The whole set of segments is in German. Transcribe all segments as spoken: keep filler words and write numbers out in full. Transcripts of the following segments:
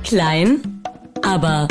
Klein, aber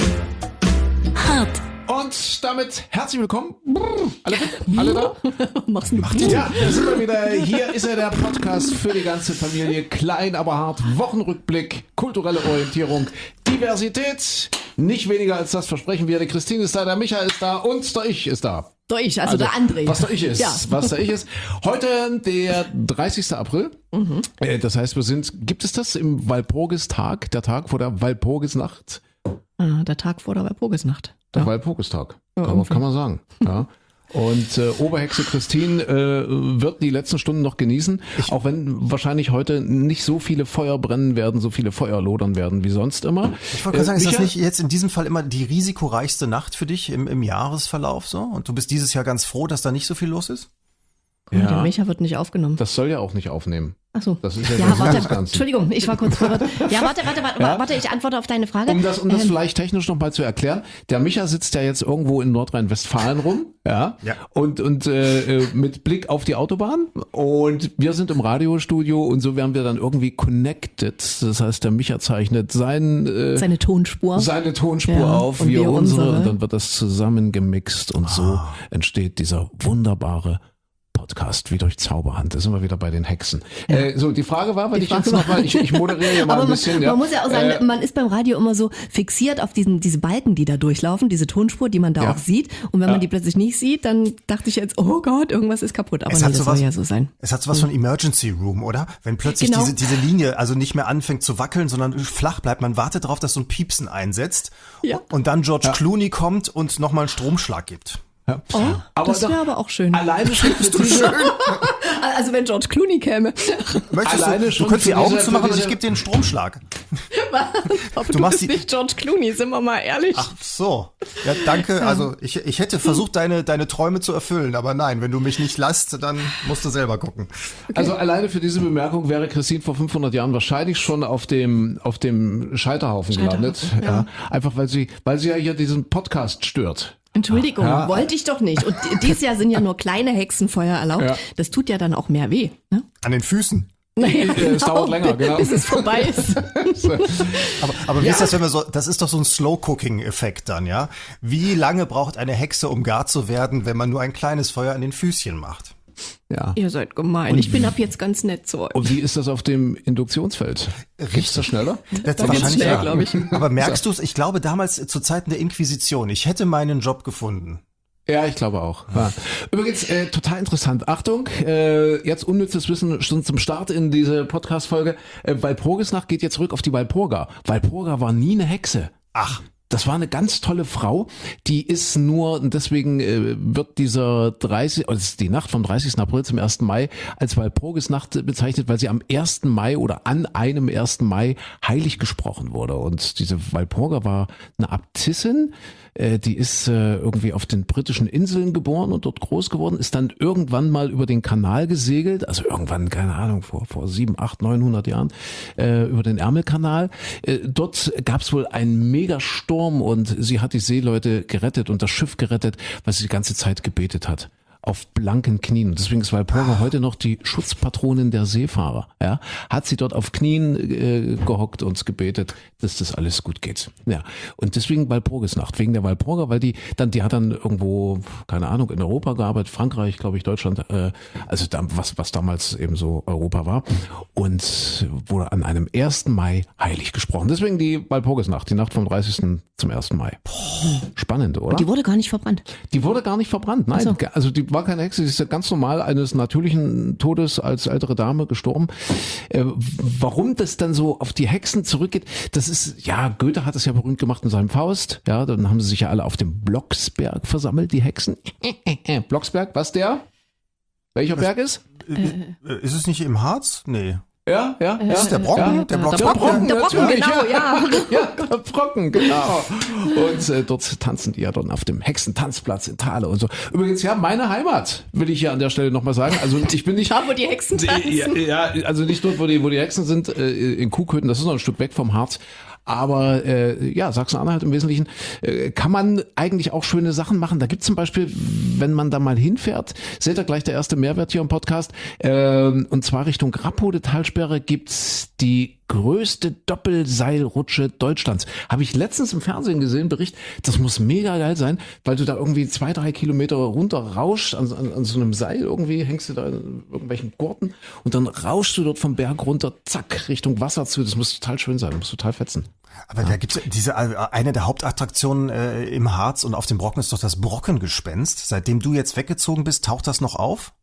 hart. Und damit herzlich willkommen. Alle fit? Alle da? Mach's nicht. Macht ihr? Ja, da sind wir wieder. Hier ist er, der Podcast für die ganze Familie. Klein, aber hart. Wochenrückblick, kulturelle Orientierung, Diversität. Nicht weniger als das versprechen wir. Die Christine ist da, der Micha ist da und der Ich ist da. Der Ich, also, also der André. Was der Ich ist. Ja. Was der Ich ist. Heute der dreißigster April. Mhm. Das heißt, wir sind, gibt es das im Walpurgistag, der Tag vor der Walpurgisnacht? Ah, der Tag vor der Walpurgisnacht. Der Ja. Walpurgistag, Ja, kann, man, kann man sagen. Ja. Und äh, Oberhexe Christine äh, wird die letzten Stunden noch genießen, ich, auch wenn wahrscheinlich heute nicht so viele Feuer brennen werden, so viele Feuer lodern werden wie sonst immer. Ich wollte gerade sagen, äh, ist Micha? das nicht jetzt in diesem Fall immer die risikoreichste Nacht für dich im, im Jahresverlauf so? Und du bist dieses Jahr ganz froh, dass da nicht so viel los ist? Guck mal, Ja. der Micha wird nicht aufgenommen. Das soll ja auch nicht aufnehmen. Ach so. Das ist ja, Ja, das warte, das Ganze. Entschuldigung, ich war kurz verwirrt. Ja, warte, warte, warte, Ja? warte, ich antworte auf deine Frage. Um das, um das Ähm, vielleicht technisch nochmal zu erklären, der Micha sitzt ja jetzt irgendwo in Nordrhein-Westfalen rum, ja, Ja. und, und äh, mit Blick auf die Autobahn, und wir sind im Radiostudio und so werden wir dann irgendwie connected. Das heißt, der Micha zeichnet sein, äh, Seine Tonspur. seine Tonspur Ja, auf, und wir wir unsere, unsere. und dann wird das zusammengemixt und so entsteht dieser wunderbare Podcast wie durch Zauberhand. Da sind wir wieder bei den Hexen. Ja. Äh, so, die Frage war, weil Die ich jetzt Frage noch mal, ich, ich moderiere ja mal Aber ein man, bisschen. man ja. muss ja auch sagen, Äh, man ist beim Radio immer so fixiert auf diesen, diese Balken, die da durchlaufen, diese Tonspur, die man da Ja. auch sieht. Und wenn Ja. man die plötzlich nicht sieht, dann dachte ich jetzt, oh Gott, irgendwas ist kaputt. Aber Es nee, hat das sowas- soll ja so sein. Es hat sowas von Emergency Room, oder? Wenn plötzlich Genau. diese, diese Linie also nicht mehr anfängt zu wackeln, sondern flach bleibt, man wartet darauf, dass so ein Piepsen einsetzt Ja. und dann George Clooney kommt und nochmal einen Stromschlag gibt. ja. Oh, Aber das doch- wäre aber auch schön. Alleine schon für diese, Also wenn George Clooney käme. Möchtest Alleine du, schon du könntest für die Augen diese- zumachen für und ich diese- gebe dir einen Stromschlag. Aber Du du, machst bist die- nicht George Clooney, sind wir mal ehrlich. Ach so. Ja, danke. Also ich, ich hätte versucht, deine, deine Träume zu erfüllen, aber nein, wenn du mich nicht lässt, dann musst du selber gucken. also alleine für diese Bemerkung wäre Christine vor fünfhundert Jahren wahrscheinlich schon auf dem, auf dem Scheiterhaufen, gelandet. Scheiterhaufen, Ja. ja. Einfach weil sie, weil sie ja hier diesen Podcast stört. Entschuldigung, Ja. wollte ich doch nicht. Und dieses Jahr sind ja nur kleine Hexenfeuer erlaubt. Ja. Das tut ja dann auch mehr weh. Ne? An den Füßen. Naja, Es dauert länger, genau. bis es vorbei ist. Aber, aber wie ist das, wenn wir so, das ist doch so ein Slow-Cooking-Effekt dann, ja? Wie lange braucht eine Hexe, um gar zu werden, wenn man nur ein kleines Feuer an den Füßchen macht? Ja. Ihr seid gemein. Ich bin ab jetzt ganz nett zu euch. Und wie ist das auf dem Induktionsfeld? Geht's da schneller? Das Da geht's schnell, ja. glaub ich. Aber merkst du es? Ich glaube damals zu Zeiten der Inquisition, ich hätte meinen Job gefunden. Ja, ich glaube auch. Ja. Übrigens, äh, total interessant. Achtung, äh, jetzt unnützes Wissen schon zum Start in diese Podcast-Folge. Äh, Walpurgisnacht geht jetzt zurück auf die Walpurga. Walpurga war nie eine Hexe. Ach, Das war eine ganz tolle Frau, die ist nur, und deswegen äh, wird dieser dreißig, also es ist die Nacht vom dreißigsten April zum ersten Mai als Walpurgisnacht bezeichnet, weil sie am ersten Mai oder an einem ersten Mai heilig gesprochen wurde. Und diese Walpurga war eine Äbtissin, äh, die ist äh, irgendwie auf den britischen Inseln geboren und dort groß geworden, ist dann irgendwann mal über den Kanal gesegelt, also irgendwann, keine Ahnung, vor vor sieben, acht, neunhundert Jahren, äh, über den Ärmelkanal. Äh, dort gab es wohl einen Megasturm und sie hat die Seeleute gerettet und das Schiff gerettet, weil sie die ganze Zeit gebetet hat. Auf blanken Knien. Und deswegen ist Walpurga heute noch die Schutzpatronin der Seefahrer. Ja, hat sie dort auf Knien äh, gehockt und gebetet, dass das alles gut geht. Ja, und deswegen Walpurgisnacht, wegen der Walpurga, weil die dann, die hat dann irgendwo, keine Ahnung, in Europa gearbeitet, Frankreich, glaube ich, Deutschland, äh, also da, was was damals eben so Europa war, und wurde an einem ersten Mai heilig gesprochen. Deswegen die Walpurgisnacht, die Nacht vom dreißigsten zum ersten Mai. Spannend, oder? Die wurde gar nicht verbrannt. Die wurde gar nicht verbrannt, nein. Ach so. Also die war keine Hexe, sie ist ja ganz normal eines natürlichen Todes als ältere Dame gestorben. Äh, warum das dann so auf die Hexen zurückgeht, das ist, ja, Goethe hat es ja berühmt gemacht in seinem Faust. Ja, dann haben sie sich ja alle auf dem Blocksberg versammelt, die Hexen. Blocksberg, was der? Welcher Berg ist? äh, ist es nicht im Harz? Nee. Ja, ja, ja. Ist es der Brocken? Ja. Der Der Blocksberg? Brocken, der Brocken, natürlich, genau, ja. Ja, der Brocken, genau. Und äh, dort tanzen die ja dann auf dem Hexentanzplatz in Thale und so. Übrigens, ja, meine Heimat, will ich hier an der Stelle nochmal sagen. Also ich bin nicht... Da, wo die Hexen tanzen. Ja, ja, also nicht dort, wo die, wo die Hexen sind, äh, in Kuhköthen, das ist noch ein Stück weg vom Harz. Aber äh, ja, Sachsen-Anhalt im Wesentlichen äh, kann man eigentlich auch schöne Sachen machen. Da gibt es zum Beispiel, wenn man da mal hinfährt, seht ihr gleich der erste Mehrwert hier im Podcast, äh, und zwar Richtung Grapphode Talsperre gibt's die größte Doppelseilrutsche Deutschlands. Habe ich letztens im Fernsehen gesehen, Bericht, das muss mega geil sein, weil du da irgendwie zwei, drei Kilometer runter rauschst an, an, an so einem Seil irgendwie, hängst du da in irgendwelchen Gurten und dann rauschst du dort vom Berg runter, zack, Richtung Wasser zu. Das muss total schön sein, das muss total fetzen. Aber ja. Da gibt's diese, eine der Hauptattraktionen äh, im Harz und auf dem Brocken ist doch das Brockengespenst. Seitdem du jetzt weggezogen bist, taucht das noch auf?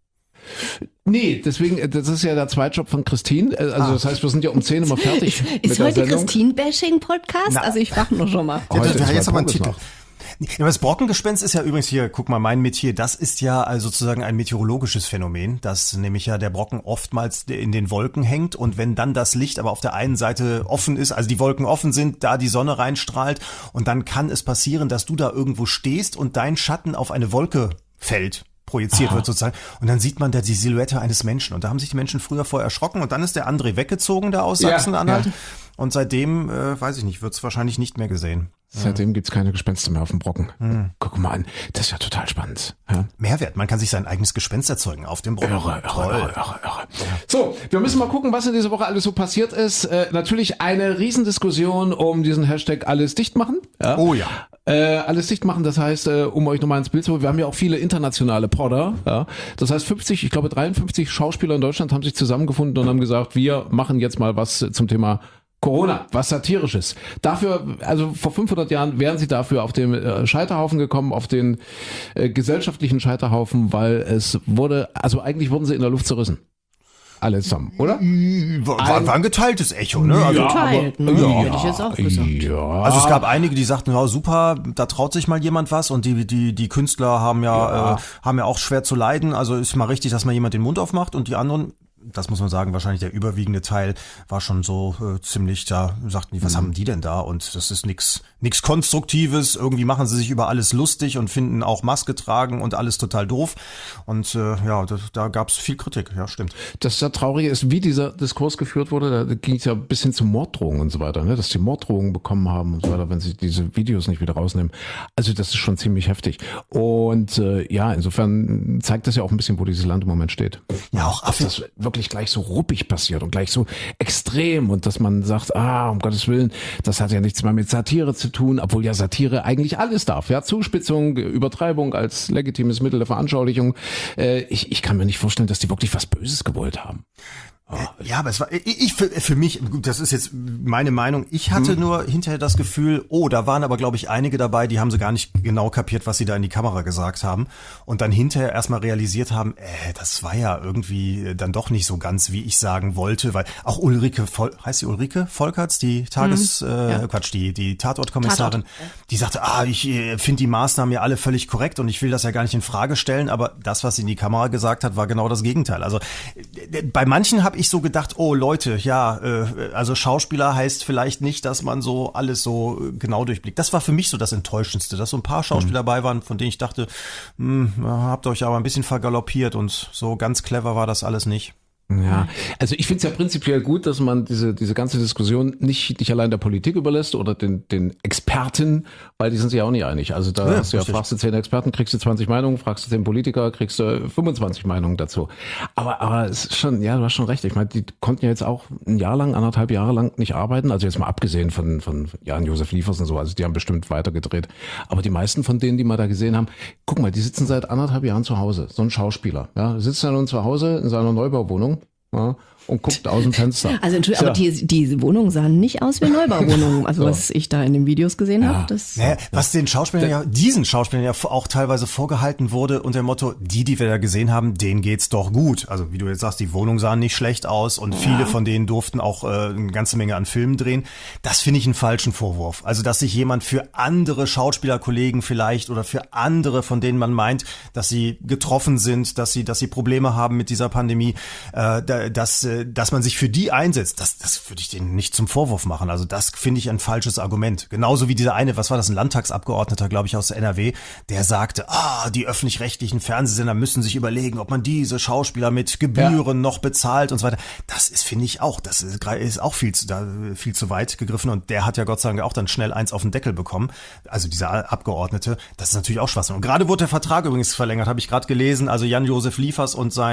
Nee, deswegen, das ist ja der Zweitjob von Christine. Also ah. das heißt, wir sind ja um zehn immer fertig. Ist, ist heute Christine-Bashing-Podcast? Also ich frage nur schon mal. Ja, das wäre jetzt aber ein Titel. Noch. Ja, das Brockengespenst ist ja übrigens hier, guck mal, mein Metier, das ist ja also sozusagen ein meteorologisches Phänomen, dass nämlich ja der Brocken oftmals in den Wolken hängt und wenn dann das Licht aber auf der einen Seite offen ist, also die Wolken offen sind, da die Sonne reinstrahlt und dann kann es passieren, dass du da irgendwo stehst und dein Schatten auf eine Wolke fällt. Projiziert Aha. wird sozusagen. Und dann sieht man da die Silhouette eines Menschen. Und da haben sich die Menschen früher vorher erschrocken. Und dann ist der André weggezogen da aus Sachsen-Anhalt. Ja, ja. Und seitdem, äh, weiß ich nicht, wird es wahrscheinlich nicht mehr gesehen. Seitdem ja. gibt's keine Gespenster mehr auf dem Brocken. Hm. Guck mal an, das ist ja total spannend. Ja? Mehrwert, man kann sich sein eigenes Gespenst erzeugen auf dem Brocken. Irre, irre, irre, irre, irre. So, wir müssen mal gucken, was in dieser Woche alles so passiert ist. Äh, natürlich eine Riesendiskussion um diesen Hashtag alles dicht machen. Ja? Oh ja. Äh, alles dicht machen, das heißt, äh, um euch nochmal ins Bild zu holen, wir haben ja auch viele internationale Podder. Ja? Das heißt, fünfzig, ich glaube dreiundfünfzig Schauspieler in Deutschland haben sich zusammengefunden und haben gesagt, wir machen jetzt mal was zum Thema Corona, was Satirisches. Dafür, also vor fünfhundert Jahren wären sie dafür auf den äh, Scheiterhaufen gekommen, auf den äh, gesellschaftlichen Scheiterhaufen, weil es wurde, also eigentlich wurden sie in der Luft zerrissen. Alle zusammen, oder? War, war ein geteiltes Echo, ne? Also, geteilt, aber, ne? ja, Hätte ich jetzt auch gesagt. Ja. Also es gab einige, die sagten, ja super, da traut sich mal jemand was und die die die Künstler haben ja, ja. Äh, haben ja auch schwer zu leiden, also ist mal richtig, dass mal jemand den Mund aufmacht und die anderen, das muss man sagen, wahrscheinlich der überwiegende Teil war schon so äh, ziemlich, da sagten die, was mhm. haben die denn da? Und das ist nix nix Konstruktives, irgendwie machen sie sich über alles lustig und finden auch Maske tragen und alles total doof. Und äh, ja, da, da gab es viel Kritik, ja stimmt. Das ja Traurige ist, wie dieser Diskurs geführt wurde, da ging es ja bis hin zu Morddrohungen und so weiter, ne? Dass die Morddrohungen bekommen haben und so weiter, wenn sie diese Videos nicht wieder rausnehmen. Also das ist schon ziemlich heftig. Und äh, ja, insofern zeigt das ja auch ein bisschen, wo dieses Land im Moment steht. Ja, auch Dass das wirklich gleich so ruppig passiert und gleich so extrem und dass man sagt, ah, um Gottes Willen, das hat ja nichts mehr mit Satire zu tun, obwohl ja Satire eigentlich alles darf. Ja, Zuspitzung, Übertreibung als legitimes Mittel der Veranschaulichung. Äh, ich, ich kann mir nicht vorstellen, dass die wirklich was Böses gewollt haben. Oh. Ja, aber es war, ich, ich für, für mich, gut, das ist jetzt meine Meinung, ich hatte hm. nur hinterher das Gefühl, oh, da waren aber, glaube ich, einige dabei, die haben so gar nicht genau kapiert, was sie da in die Kamera gesagt haben und dann hinterher erstmal realisiert haben, äh, das war ja irgendwie dann doch nicht so ganz, wie ich sagen wollte, weil auch Ulrike, Vol- heißt sie Ulrike Volkerts, die Tages, hm. äh, ja. Quatsch, die, die Tatortkommissarin, Tatort. Die sagte, ah, ich äh, finde die Maßnahmen ja alle völlig korrekt und ich will das ja gar nicht in Frage stellen, aber das, was sie in die Kamera gesagt hat, war genau das Gegenteil. Also äh, bei manchen habe ich ich so gedacht, oh Leute, ja, äh, also Schauspieler heißt vielleicht nicht, dass man so alles so genau durchblickt. Das war für mich so das Enttäuschendste, dass so ein paar Schauspieler mhm. dabei waren, von denen ich dachte, hm, habt euch aber ein bisschen vergaloppiert und so ganz clever war das alles nicht. Ja, also ich finde es ja prinzipiell gut, dass man diese diese ganze Diskussion nicht nicht allein der Politik überlässt oder den den Experten, weil die sind sich ja auch nicht einig. Also da ja, hast du ja, fragst du zehn Experten, kriegst du zwanzig Meinungen, fragst du zehn Politiker, kriegst du fünfundzwanzig Meinungen dazu. Aber aber es ist schon, ja, du hast schon recht. Ich meine, die konnten ja jetzt auch ein Jahr lang, anderthalb Jahre lang nicht arbeiten. Also jetzt mal abgesehen von von Jan-Josef Liefers und so. Also die haben bestimmt weitergedreht. Aber die meisten von denen, die wir da gesehen haben, guck mal, die sitzen seit anderthalb Jahren zu Hause. So ein Schauspieler, ja, sitzt ja nun zu Hause in seiner Neubauwohnung. Ja, und guckt aus dem Fenster. Also Entschuldigung, aber die, die Wohnungen sahen nicht aus wie Neubauwohnungen. Also so. Was ich da in den Videos gesehen ja. habe. Das naja, was den Schauspielern ja, diesen Schauspielern ja auch teilweise vorgehalten wurde unter dem Motto, die, die wir da gesehen haben, denen geht's doch gut. Also wie du jetzt sagst, die Wohnungen sahen nicht schlecht aus und ja. viele von denen durften auch äh, eine ganze Menge an Filmen drehen. Das finde ich einen falschen Vorwurf. Also dass sich jemand für andere Schauspielerkollegen vielleicht oder für andere, von denen man meint, dass sie getroffen sind, dass sie, dass sie Probleme haben mit dieser Pandemie, äh, dass, dass man sich für die einsetzt, das, das würde ich denen nicht zum Vorwurf machen. Also das finde ich ein falsches Argument. Genauso wie dieser eine, was war das, ein Landtagsabgeordneter, glaube ich, aus der N R W, der sagte, ah, die öffentlich-rechtlichen Fernsehsender müssen sich überlegen, ob man diese Schauspieler mit Gebühren ja. noch bezahlt und so weiter. Das ist, finde ich auch, das ist, ist auch viel zu, da, viel zu weit gegriffen und der hat ja Gott sei Dank auch dann schnell eins auf den Deckel bekommen. Also dieser Abgeordnete, das ist natürlich auch Schwachsinn. Und gerade wurde der Vertrag übrigens verlängert, habe ich gerade gelesen. Also Jan-Josef Liefers und sein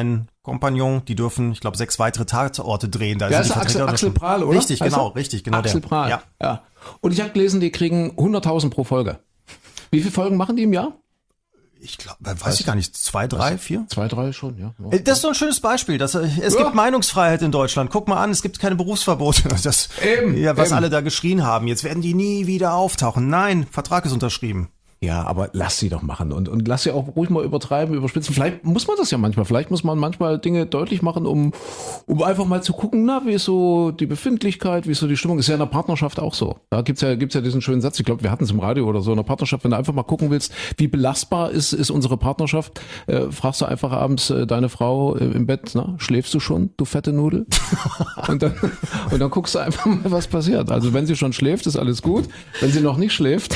Kompagnon, die dürfen, ich glaube, sechs weitere Tatorte drehen. Da Ja, sind ist die Axel, Vertreter Axel schon- Prahl, oder? Richtig, Heißt genau, er? richtig, genau Axel der. Prahl, Ja. ja. Und ich habe gelesen, die kriegen hunderttausend pro Folge. Wie viele Folgen machen die im Jahr? Ich glaube, weiß ich gar nicht, zwei, drei, vier? Zwei, drei schon, ja. Äh, Das ist so ein schönes Beispiel. Dass, äh, es Ja. gibt Meinungsfreiheit in Deutschland. Guck mal an, es gibt keine Berufsverbote. Das, Eben, ja, was eben. alle da geschrien haben. Jetzt werden die nie wieder auftauchen. Nein, Vertrag ist unterschrieben. Ja, aber lass sie doch machen und, und lass sie auch ruhig mal übertreiben, überspitzen. Vielleicht muss man das ja manchmal. Vielleicht muss man manchmal Dinge deutlich machen, um, um einfach mal zu gucken, na, wie ist so die Befindlichkeit, wie ist so die Stimmung. Ist ja in der Partnerschaft auch so. Da gibt's ja, gibt's ja diesen schönen Satz. Ich glaube, wir hatten es im Radio oder so. In der Partnerschaft, wenn du einfach mal gucken willst, wie belastbar ist, ist unsere Partnerschaft, äh, fragst du einfach abends äh, deine Frau äh, im Bett, na, schläfst du schon, du fette Nudel? und dann, und dann guckst du einfach mal, was passiert. Also wenn sie schon schläft, ist alles gut. Wenn sie noch nicht schläft,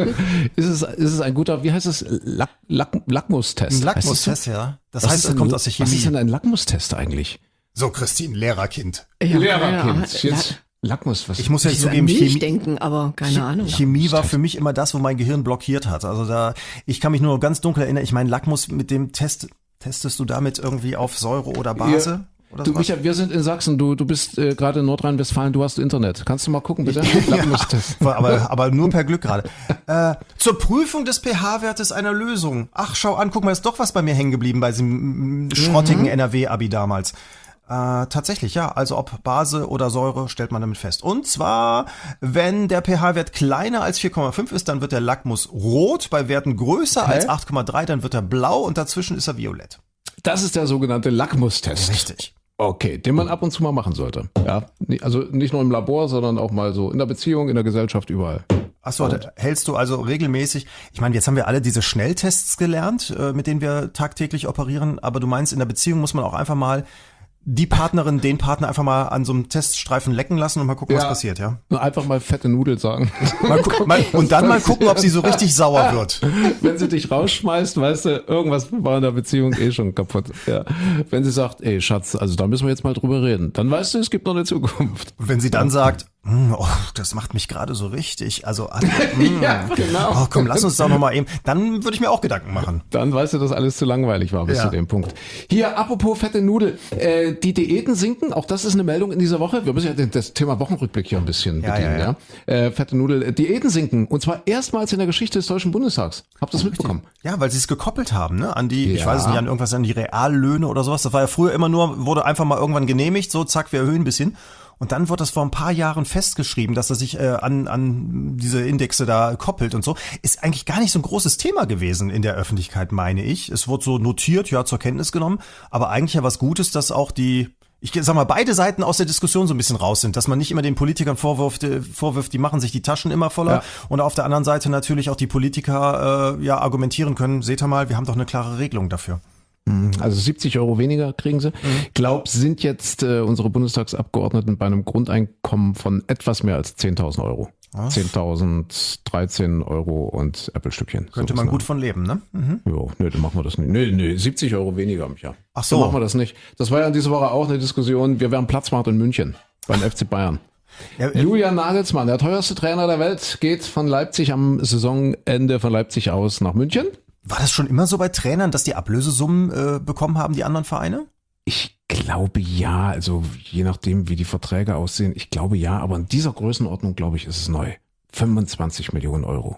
ist es ist es ein guter, wie heißt es, Lack, Lack, Lackmustest? Ein Heißt es Lackmustest, ja. Das Was heißt, ist es denn- kommt aus der Was ist Chemie. denn ein Lackmustest eigentlich? So, Christine, Lehrerkind. Ja, Lehrerkind. ja, Jetzt Lackmus, was? Ich muss ja Ich nicht würde zugeben, an Milch Chemie, denken, aber keine Ahnung. Chemie war für mich immer das, wo mein Gehirn blockiert hat. Also da, ich kann mich nur ganz dunkel erinnern. Ich meine, Lackmus mit dem Test, testest du damit irgendwie auf Säure oder Base? Oder Du, sowas? Michael, wir sind in Sachsen, du, du bist äh, gerade in Nordrhein-Westfalen, du hast Internet. Kannst du mal gucken, bitte? Lackmustest. aber, aber nur per Glück gerade. Äh, zur Prüfung des pH-Wertes einer Lösung. Ach, schau an, guck mal, ist doch was bei mir hängen geblieben bei diesem mm, schrottigen N R W-Abi damals. Äh, tatsächlich, ja. Also ob Base oder Säure stellt man damit fest. Und zwar, wenn der pH-Wert kleiner als vier Komma fünf ist, dann wird der Lackmus rot. Bei Werten größer Okay. als acht Komma drei, dann wird er blau und dazwischen ist er violett. Das ist der sogenannte Lackmustest. Richtig. Okay, den man ab und zu mal machen sollte. Ja, ni- also nicht nur im Labor, sondern auch mal so in der Beziehung, in der Gesellschaft, überall. Achso, hältst du also regelmäßig, ich meine, jetzt haben wir alle diese Schnelltests gelernt, äh, mit denen wir tagtäglich operieren, aber du meinst, in der Beziehung muss man auch einfach mal die Partnerin, den Partner einfach mal an so einem Teststreifen lecken lassen und mal gucken, was Ja. passiert, ja? Nur einfach mal fette Nudel sagen. Mal gu mal, und dann mal gucken, ob sie so richtig sauer wird. Wenn sie dich rausschmeißt, weißt du, irgendwas war in der Beziehung eh schon kaputt. Ja. Wenn sie sagt, ey Schatz, also da müssen wir jetzt mal drüber reden, dann weißt du, es gibt noch eine Zukunft. Wenn sie dann sagt, "Hm, oh, das macht mich gerade so richtig, also, also mm, Ja, genau. oh, komm, lass uns doch noch mal eben, dann würde ich mir auch Gedanken machen. Dann weißt du, dass alles zu langweilig war bis Ja. zu dem Punkt. Hier, apropos fette Nudel, äh, die Diäten sinken, auch das ist eine Meldung in dieser Woche. Wir müssen ja das Thema Wochenrückblick hier ein bisschen Ja, bedienen. ja, Ja, ja. Äh, fette Nudel, äh, Diäten sinken und zwar erstmals in der Geschichte des Deutschen Bundestags. Habt ihr das mitbekommen? Ja, weil sie es gekoppelt haben, ne, an die, ich Ja. weiß es nicht, an irgendwas, an die Reallöhne oder sowas. Das war ja früher immer nur, wurde einfach mal irgendwann genehmigt, so zack, wir erhöhen ein bisschen. Und dann wurde das vor ein paar Jahren festgeschrieben, dass er sich äh, an, an diese Indexe da koppelt und so. Ist eigentlich gar nicht so ein großes Thema gewesen in der Öffentlichkeit, meine ich. Es wurde so notiert, ja, zur Kenntnis genommen. Aber eigentlich ja was Gutes, dass auch die, ich sag mal, beide Seiten aus der Diskussion so ein bisschen raus sind. Dass man nicht immer den Politikern vorwirft, äh, vorwirft, die machen sich die Taschen immer voller. Ja. Und auf der anderen Seite natürlich auch die Politiker äh, ja argumentieren können, seht ihr mal, wir haben doch eine klare Regelung dafür. Also siebzig Euro weniger kriegen sie. Ich glaube, sind jetzt äh, unsere Bundestagsabgeordneten bei einem Grundeinkommen von etwas mehr als zehntausend Euro. zehntausend, dreizehn Euro und Apple-Stückchen. Könnte So man was, gut ne? von leben, ne? Mhm. Jo, nö, dann machen wir das nicht. Nee, nee, siebzig Euro weniger im Jahr. Ach so. Dann machen wir das nicht. Das war ja diese Woche auch eine Diskussion. Wir wären Platzwart in München beim F C Bayern. Ja, äh, Julian Nagelsmann, der teuerste Trainer der Welt, geht von Leipzig am Saisonende von Leipzig aus nach München. war das schon immer so bei Trainern, dass die Ablösesummen äh, bekommen haben, die anderen Vereine? Ich glaube ja, also je nachdem, wie die Verträge aussehen, ich glaube ja, aber in dieser Größenordnung, glaube ich, ist es neu. fünfundzwanzig Millionen Euro.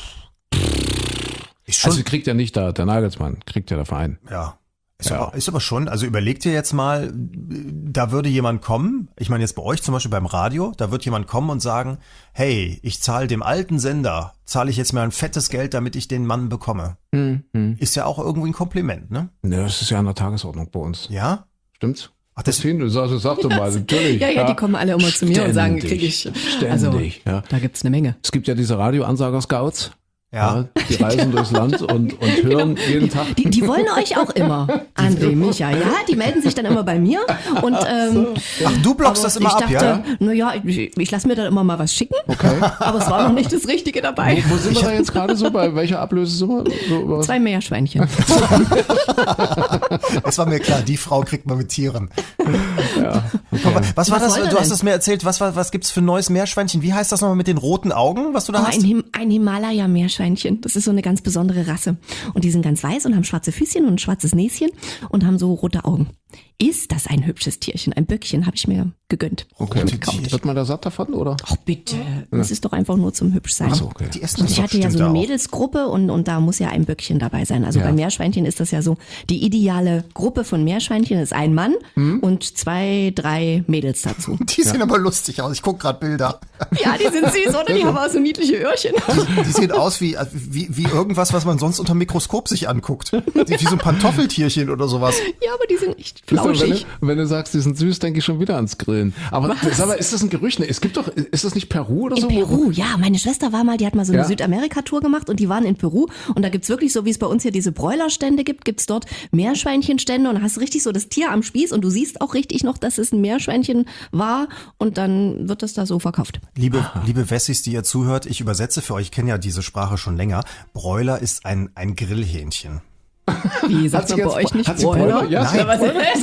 Ist schon, Also kriegt ja nicht da, der Nagelsmann, kriegt ja der Verein. ja. Ist, Ja. Aber, ist aber schon, also überleg dir jetzt mal, da würde jemand kommen, ich meine jetzt bei euch zum Beispiel beim Radio, da wird jemand kommen und sagen, hey, ich zahle dem alten Sender, zahle ich jetzt mal ein fettes Geld, damit ich den Mann bekomme. Mhm. Ist ja auch irgendwie ein Kompliment, ne? Ne, das ist ja an der Tagesordnung bei uns. Ja? Stimmt's? Ach, das, Christine, du sagst, sag doch mal, natürlich. Ja, ja, die kommen alle immer zu mir und sagen, Ständig, kriege ich. Ständig, Also, ja. da gibt's eine Menge. Es gibt ja diese Radioansager-Scouts. ja. Die reisen durchs Land und, und hören jeden Tag. Die, die wollen euch auch immer, André, Micha. Ja, die melden sich dann immer bei mir. Und ähm, Ach, du blockst aber das immer ich ab, dachte, ja? naja, ich, ich lasse mir dann immer mal was schicken. Okay. Aber es war noch nicht das Richtige dabei. Wo sind wir da jetzt gerade so? Bei welcher Ablösesumme? So über was? Zwei Meerschweinchen. Es war mir klar, die Frau kriegt man mit Tieren. Ja, Aber was war Was das? wollt ihr Du hast denn? es mir erzählt. Was war, was gibt's für ein neues Meerschweinchen? Wie heißt das nochmal mit den roten Augen, was du da Oh, hast? ein, Him ein Himalaya-Meerschweinchen. Das ist so eine ganz besondere Rasse. Und die sind ganz weiß und haben schwarze Füßchen und ein schwarzes Näschen und haben so rote Augen. Ist das ein hübsches Tierchen? Ein Böckchen habe ich mir gegönnt. Okay. Gekauft. Wird man da satt davon, oder? Ach bitte, das ist doch einfach nur zum hübsch sein. Ach so, okay. Die essen Und das ich doch hatte ja so bestimmt eine auch. Mädelsgruppe und, und da muss ja ein Böckchen dabei sein. Also Ja. bei Meerschweinchen ist das ja so, die ideale Gruppe von Meerschweinchen ist ein Mann Hm? und zwei, drei Mädels dazu. Die sehen aber lustig aus. Ich guck gerade Bilder. Ja, die sind süß, oder? Die haben auch so niedliche Öhrchen. Die sehen aus wie, wie, wie irgendwas, was man sonst unter dem Mikroskop sich anguckt. Wie so ein Pantoffeltierchen oder sowas. Ja, aber die sind echt Siehst du, Wenn flauschig. du, wenn du sagst, die sind süß, denke ich schon wieder ans Grillen. Aber sag mal, ist das ein Gerücht? Nee, es gibt doch, ist das nicht Peru oder so? In Peru, ja. Meine Schwester war mal, die hat mal so eine Ja. Südamerika-Tour gemacht und die waren in Peru. Und da gibt's wirklich so, wie es bei uns hier diese Bräulerstände gibt, gibt's dort Meerschweinchenstände. Und da hast du richtig so das Tier am Spieß und du siehst auch richtig noch, dass es ein Meerschweinchen war. Und dann wird das da so verkauft. Liebe, liebe Wessis, die ihr zuhört, ich übersetze für euch, ich kenne ja diese Sprache schon länger. Bräuler ist ein, ein Grillhähnchen. Wie, sagt Hat sie man bei jetzt- euch nicht hat sie Bräuler? Bräuler? Ja, Nein, sie hat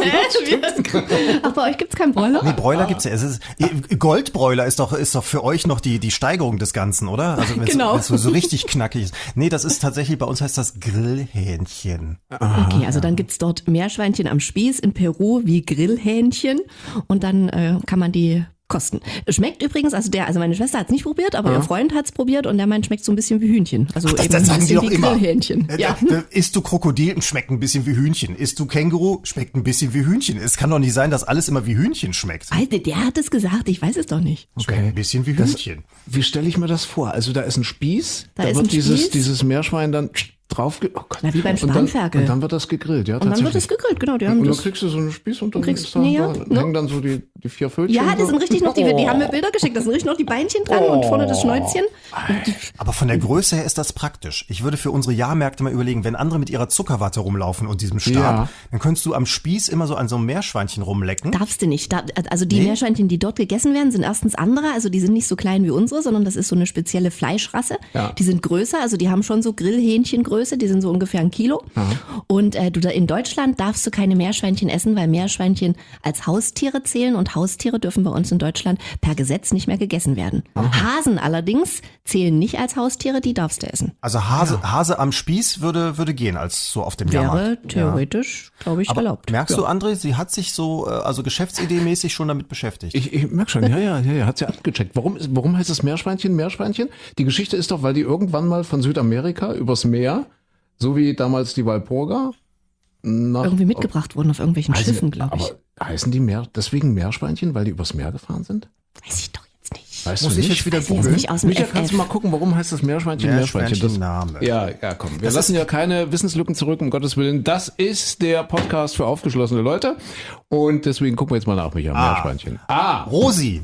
was? Ach, bei euch gibt's keinen Bräuler? Nee, Bräuler gibt's ja. Es ist, Goldbräuler ist doch, ist doch für euch noch die, die Steigerung des Ganzen, oder? Also wenn's, Genau. wenn's so, so richtig knackig ist. Nee, das ist tatsächlich, bei uns heißt das Grillhähnchen. Okay, also dann gibt's dort Meerschweinchen am Spieß in Peru wie Grillhähnchen und dann äh, kann man die kosten. Schmeckt übrigens, also der, also meine Schwester hat's nicht probiert, aber ihr Freund hat's probiert und der meint, schmeckt so ein bisschen wie Hühnchen. Also Das, eben das ein sagen die bisschen doch wie immer. Grillhähnchen. Äh, Ja. äh, Isst du Krokodil, schmeckt ein bisschen wie Hühnchen. Isst du Känguru, schmeckt ein bisschen wie Hühnchen. Es kann doch nicht sein, dass alles immer wie Hühnchen schmeckt. Alter, der hat es gesagt, ich weiß es doch nicht. Schmeckt ein bisschen wie Hühnchen. Wie stelle ich mir das vor? Also da ist ein Spieß, Da da, ist wird ein dieses, Spieß. dieses Meerschwein dann drauf, ge- oh Gott. Na, wie beim und dann, Spanferkel. und dann wird das gegrillt, ja, Und dann wird es tatsächlich. gegrillt, genau. Die haben Und dann das, kriegst du so einen Spieß und dann, kriegst- ist da, nee, ja, da ne? hängen dann so die, die vier Fötchen. ja, das so. sind richtig noch, die, die haben mir Bilder geschickt, da sind richtig noch die Beinchen dran und vorne das Schnäuzchen. Aber von der Größe her ist das praktisch. Ich würde für unsere Jahrmärkte mal überlegen, wenn andere mit ihrer Zuckerwatte rumlaufen und diesem Stab, Ja. dann könntest du am Spieß immer so an so einem Meerschweinchen rumlecken. Darfst du nicht. Da, also die Meerschweinchen, die dort gegessen werden, sind erstens andere. Also die sind nicht so klein wie unsere, sondern das ist so eine spezielle Fleischrasse. Ja. Die sind größer, also die haben schon so Grillhähnchengröße, die sind so ungefähr ein Kilo. Und äh, du da in Deutschland darfst du keine Meerschweinchen essen, weil Meerschweinchen als Haustiere zählen und Haustiere dürfen bei uns in Deutschland per Gesetz nicht mehr gegessen werden. Hasen allerdings zählen nicht als Haustiere, die darfst du essen. Also Hase, Hase am Spieß würde, würde gehen, als so auf dem Wäre Jahrmarkt. theoretisch, glaube ich, Aber erlaubt. merkst du, André, sie hat sich so, äh, also geschäftsideemäßig schon damit beschäftigt. Ich, ich merke schon, ja, ja, ja, ja, hat sie abgecheckt. Warum, ist- warum heißt es Meerschweinchen, Meerschweinchen? Die Geschichte ist doch, weil die irgendwann mal von Südamerika übers Meer, so wie damals die Walpurga, nach, Irgendwie mitgebracht wurden auf irgendwelchen heißen- Schiffen, glaube ich. Aber heißen die Meer, deswegen Meerschweinchen, weil die übers Meer gefahren sind? Weiß ich doch jetzt nicht. Weißt Muss du ich nicht? jetzt wieder Weiß jetzt googeln? nicht aus dem Micha, F F. kannst du mal gucken, warum heißt das Meerschweinchen, Meerschweinchen? Das, Meerschweinchen-Name. ja, ja, komm. Wir lassen ja keine Wissenslücken zurück, um Gottes Willen. Das ist der Podcast für aufgeschlossene Leute. Und deswegen gucken wir jetzt mal nach, Micha, Meerschweinchen. Ah, Rosi,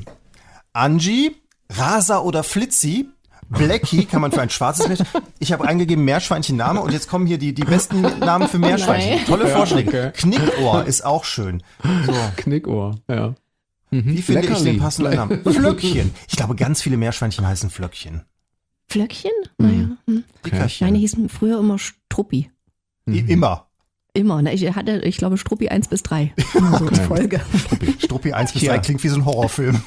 Angie, Rasa oder Flitzi, Blackie kann man für ein schwarzes Meerschweinchen. Ich habe eingegeben Meerschweinchen-Name und jetzt kommen hier die, die besten Namen für Meerschweinchen. Nein. Tolle Vorschläge. okay. Knickohr ist auch schön. So, Knickohr, ja. wie finde ich Leckerli. den passenden Namen? Flöckchen. Ich glaube, ganz viele Meerschweinchen heißen Flöckchen. Flöckchen? Naja. Hm. Dickerchen. Meine hießen früher immer Struppi. I- Immer. Immer. Ne? Ich hatte, ich glaube, Struppi eins bis drei. Immer so in Folge. Struppi eins bis Ja. drei klingt wie so ein Horrorfilm.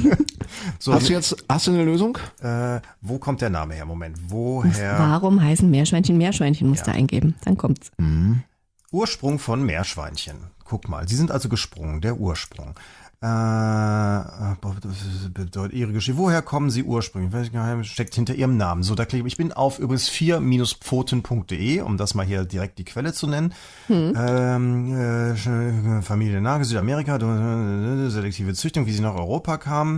So, Hast du jetzt, hast du eine Lösung? äh, wo kommt der Name her? Moment, woher? Warum heißen Meerschweinchen Meerschweinchen? Musst du eingeben. Dann kommt's. Ursprung von Meerschweinchen. Guck mal, sie sind also gesprungen, der Ursprung. Äh, das bedeutet ihre Geschichte. Woher kommen sie ursprünglich? Welches Geheimnis steckt hinter ihrem Namen? So, da klicke ich. Ich bin auf übrigens vier Pfoten punkt de, um das mal hier direkt die Quelle zu nennen. Ähm, äh, Familie Nage, Südamerika, selektive Züchtung, wie sie nach Europa kamen.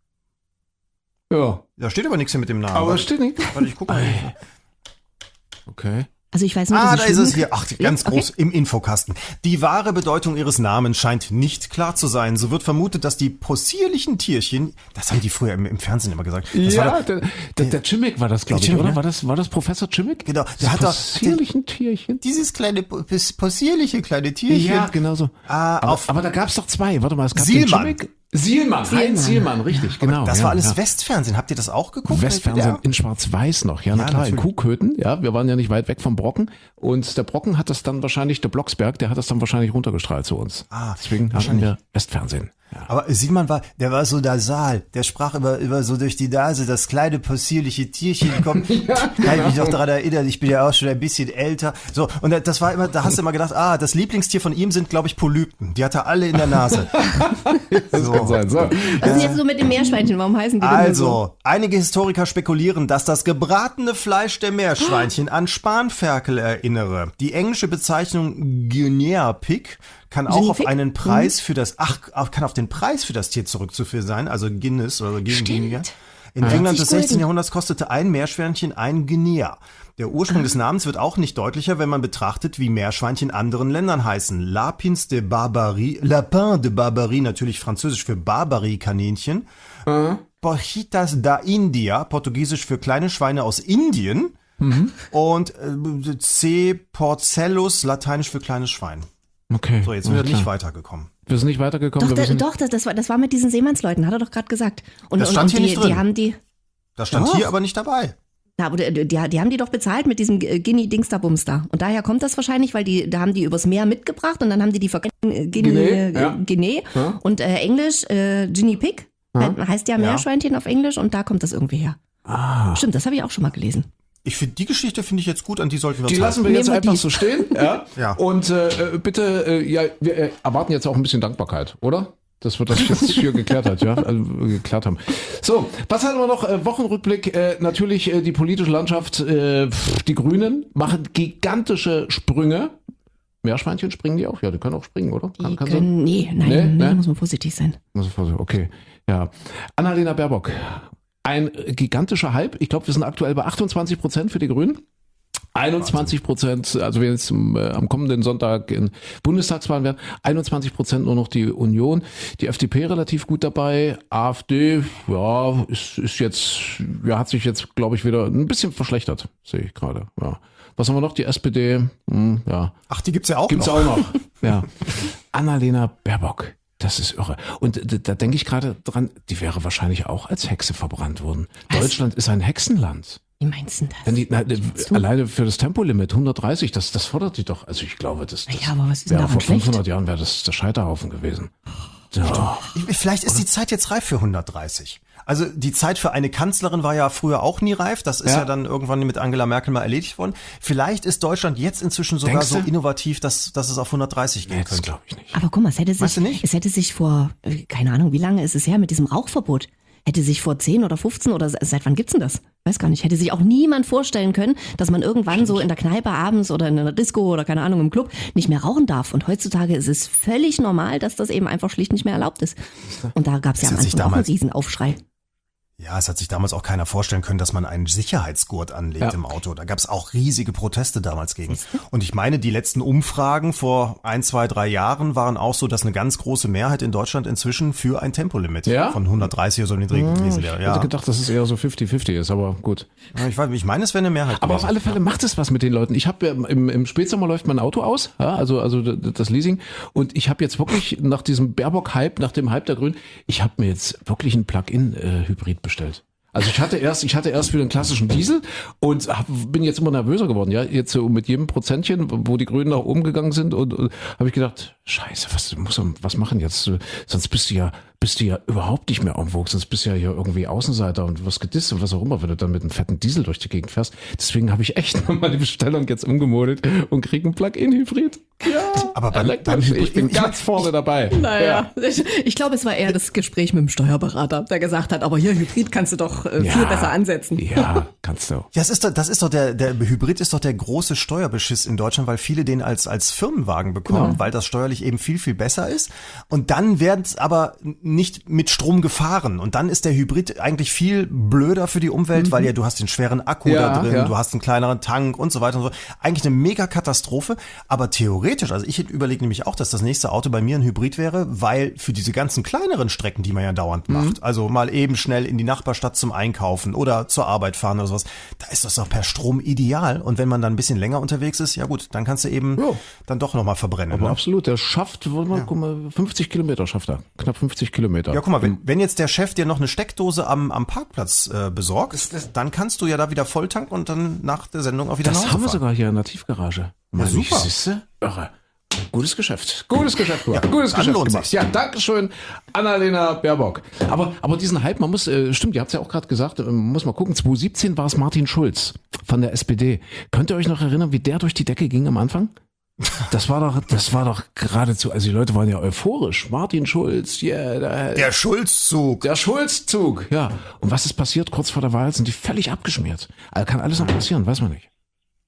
Ja. Da steht aber nichts hier mit dem Namen. Aber Warte, steht nicht. warte, ich gucke mal. Okay. Also ich weiß nur, Ah, dass da sie ist es schwimmen- hier. Ach, ganz Ja, okay. groß im Infokasten. Die wahre Bedeutung ihres Namens scheint nicht klar zu sein. So wird vermutet, dass die possierlichen Tierchen, das haben die früher im, im Fernsehen immer gesagt. Das ja, war doch, der, der, der Chimmick war das, glaube ich, Chimmick, oder? ne? War das, war das Professor Chimmick? Genau, Das der hat doch- possierlichen Tierchen. dieses kleine, pos- possierliche kleine Tierchen. Ja, genau so. Ah, aber, auf- aber da gab es doch zwei. Warte mal, es gab Sielmann. den Chimmick. Sielmann, Heinz Sielmann, richtig, genau. Das ja, war alles ja. Westfernsehen. Habt ihr das auch geguckt? Westfernsehen Bei in Schwarz-Weiß noch, ja, na Ja, klar, in natürlich. Kuhköthen, ja, wir waren ja nicht weit weg vom Brocken und der Brocken hat das dann wahrscheinlich, der Blocksberg, der hat das dann wahrscheinlich runtergestrahlt zu uns. Ah, Deswegen hatten wahrscheinlich. wir Westfernsehen. Aber Simon war, der war so nasal, der sprach immer, immer so durch die Nase, das kleine possierliche Tierchen kommt. ja, Kann ich mich noch daran erinnern, ich bin ja auch schon ein bisschen älter. So, und das war immer, da hast du immer gedacht, ah, das Lieblingstier von ihm sind, glaube ich, Polypen. Die hat er alle in der Nase. Das so. kann sein. So. Was ist jetzt so mit den Meerschweinchen? Warum heißen die denn Also, so? einige Historiker spekulieren, dass das gebratene Fleisch der Meerschweinchen an Spanferkel erinnere. Die englische Bezeichnung Guinea Pig kann auch Guinea auf Pig? einen Preis für das, ach, kann auf den Preis für das Tier zurückzuführen sein, also Guinness oder Guinea. In Ja. England des vierzig sechzehnten Gulden. Jahrhunderts kostete ein Meerschweinchen ein Guinea. Der Ursprung des Namens wird auch nicht deutlicher, wenn man betrachtet, wie Meerschweinchen in anderen Ländern heißen. Lapins de Barbarie, Lapin de Barbarie, natürlich französisch für Barbarie-Kaninchen. Mhm. Porcitas da India, portugiesisch für kleine Schweine aus Indien. Mhm. Und äh, C. porcellus, lateinisch für kleines Schwein. Okay. So, jetzt sind ja, wir klar. nicht weitergekommen. Wir sind nicht weitergekommen. Doch, wir da, wissen- doch das, das, war, das war mit diesen Seemannsleuten, hat er doch gerade gesagt. Und, Das und, stand und hier die, nicht drin. die haben die, Das stand Doch. hier aber nicht dabei. na, aber die, die, die haben die doch bezahlt mit diesem Guinea-Dingster-Bums da. Und daher kommt das wahrscheinlich, weil die, da haben die übers Meer mitgebracht und dann haben die die vergessen, äh, Guinea, Guinea, ja. Guinea. Ja. Und äh, Englisch, äh, Guinea Pig, Ja. heißt ja Meerschweinchen auf Englisch und da kommt das irgendwie her. Ah. Stimmt, das habe ich auch schon mal gelesen. Ich finde, die Geschichte finde ich jetzt gut, an die sollten wir uns Die lassen wir Nehmen jetzt wir einfach die. so stehen. Ja. Ja. Und äh, bitte, äh, ja, wir äh, erwarten jetzt auch ein bisschen Dankbarkeit, oder? Dass wir das jetzt hier geklärt hat, ja, also, geklärt haben. So, was hatten wir noch? Äh, Wochenrückblick. Äh, natürlich äh, die politische Landschaft. Äh, pff, die Grünen machen gigantische Sprünge. Meerschweinchen springen die auch? Ja, die können auch springen, oder? Die Kann, kann können, nee, nein, Nee, nee, ne? muss man vorsichtig sein. so, okay, ja. Annalena Baerbock. Ein gigantischer Hype. Ich glaube, wir sind aktuell bei achtundzwanzig Prozent für die Grünen. einundzwanzig Prozent, also wenn jetzt äh, am kommenden Sonntag in Bundestagswahlen werden, einundzwanzig Prozent nur noch die Union, die F D P relativ gut dabei, AfD, ja, ist, ist jetzt, ja, hat sich jetzt, glaube ich, wieder ein bisschen verschlechtert, sehe ich gerade, ja. Was haben wir noch? Die S P D, hm, ja. Ach, die gibt's ja auch Gibt's noch. auch noch, ja. Annalena Baerbock. Das ist irre. Und da, da denke ich gerade dran, die wäre wahrscheinlich auch als Hexe verbrannt worden. Was? Deutschland ist ein Hexenland. Wie meinst du denn das? Wenn die, na, meinst du? alleine für das Tempolimit hundertdreißig, das, das fordert die doch. Also ich glaube, das, das Ja, aber was ist denn wäre daran vor schlecht? fünfhundert Jahren wäre das der Scheiterhaufen gewesen. Ja. Ich- Vielleicht ist die Zeit jetzt reif für hundertdreißig. Also die Zeit für eine Kanzlerin war ja früher auch nie reif. Das ist ja, Ja. dann irgendwann mit Angela Merkel mal erledigt worden. Vielleicht ist Deutschland jetzt inzwischen sogar Denkst so du? innovativ, dass, dass es auf hundertdreißig gehen Nee, das könnte. glaube ich nicht. Aber guck mal, es hätte sich, Weißt du nicht? es hätte sich vor, äh, keine Ahnung, wie lange ist es her mit diesem Rauchverbot? Hätte sich vor zehn oder fünfzehn oder se- seit wann gibt's denn das? Weiß gar nicht. Hätte sich auch niemand vorstellen können, dass man irgendwann so in der Kneipe abends oder in einer Disco oder keine Ahnung im Club nicht mehr rauchen darf. Und heutzutage ist es völlig normal, dass das eben einfach schlicht nicht mehr erlaubt ist. Und da gab's ja Das am hat sich Anfang auch einen damals- Riesenaufschrei. Ja, es hat sich damals auch keiner vorstellen können, dass man einen Sicherheitsgurt anlegt Ja. im Auto. Da gab es auch riesige Proteste damals gegen. Und ich meine, die letzten Umfragen vor ein, zwei, drei Jahren waren auch so, dass eine ganz große Mehrheit in Deutschland inzwischen für ein Tempolimit Ja? von hundertdreißig oder so niedrig gewesen wäre. Ich Ja. hätte gedacht, dass es eher so fünfzig fünfzig ist, aber gut. Ja, ich, weiß, ich meine, es wäre eine Mehrheit Aber auf gewesen. alle Fälle macht es was mit den Leuten. Ich habe ja im, im Spätsommer läuft mein Auto aus, ja, also also d- das Leasing. Und ich habe jetzt wirklich nach diesem Baerbock-Hype, nach dem Hype der Grünen, ich habe mir jetzt wirklich einen Plug-in-Hybrid bestellt. Also ich hatte erst, ich hatte erst für den klassischen Diesel und hab, bin jetzt immer nervöser geworden. Ja, jetzt so mit jedem Prozentchen, wo die Grünen nach oben gegangen sind, und, und habe ich gedacht, Scheiße, was muss man was machen jetzt? Sonst bist du ja, bist du ja überhaupt nicht mehr en vogue, sonst bist du ja hier irgendwie Außenseiter und was gedisst und was auch immer, wenn du dann mit einem fetten Diesel durch die Gegend fährst. Deswegen habe ich echt nochmal die Bestellung jetzt umgemodelt und kriege einen Plug-in-Hybrid. Ja, Aber beim- elektrisch. beim Ich bin Hybrid- ganz vorne dabei. Naja, ich, ich glaube, es war eher das Gespräch mit dem Steuerberater, der gesagt hat, aber hier Hybrid kannst du doch äh, viel Ja. besser ansetzen. Ja, kannst du. Ja, das ist doch, das ist doch der, der Hybrid ist doch der große Steuerbeschiss in Deutschland, weil viele den als, als Firmenwagen bekommen, Genau. weil das steuerlich eben viel, viel besser ist. Und dann werden es aber nicht mit Strom gefahren. Und dann ist der Hybrid eigentlich viel blöder für die Umwelt, weil ja du hast den schweren Akku Ja, da drin, ja. du hast einen kleineren Tank und so weiter und so. Eigentlich eine mega Katastrophe. Aber theoretisch, also ich überlege nämlich auch, dass das nächste Auto bei mir ein Hybrid wäre, weil für diese ganzen kleineren Strecken, die man ja dauernd macht, also mal eben schnell in die Nachbarstadt zum Einkaufen oder zur Arbeit fahren oder sowas, da ist das doch per Strom ideal. Und wenn man dann ein bisschen länger unterwegs ist, ja gut, dann kannst du eben Ja. dann doch nochmal verbrennen. Aber Ne? absolut, der schafft, wollen wir, guck mal, fünfzig Kilometer schafft er. Knapp fünfzig Kilometer. Ja, guck mal, wenn, wenn jetzt der Chef dir noch eine Steckdose am, am Parkplatz äh, besorgt, dann kannst du ja da wieder voll tanken und dann nach der Sendung auch wieder Das nach Hause haben wir fahren. sogar hier in der Tiefgarage. Meine ich, super. siehste? Irre. Gutes Geschäft. Gutes Geschäft gemacht. Ja, Gutes dann Geschäft lohnt gemacht. sich's. Ja, Dankeschön, Annalena Baerbock. Aber, aber diesen Hype, man muss, äh, stimmt, ihr habt es ja auch gerade gesagt, äh, man muss mal gucken, zwanzig siebzehn war es Martin Schulz von der S P D. Könnt ihr euch noch erinnern, wie der durch die Decke ging am Anfang? Das war doch, das war doch geradezu, also die Leute waren ja euphorisch. Martin Schulz, yeah, der, Der Schulzzug. der Schulzzug, ja. Und was ist passiert? Kurz vor der Wahl sind die völlig abgeschmiert. Also kann alles noch passieren, weiß man nicht.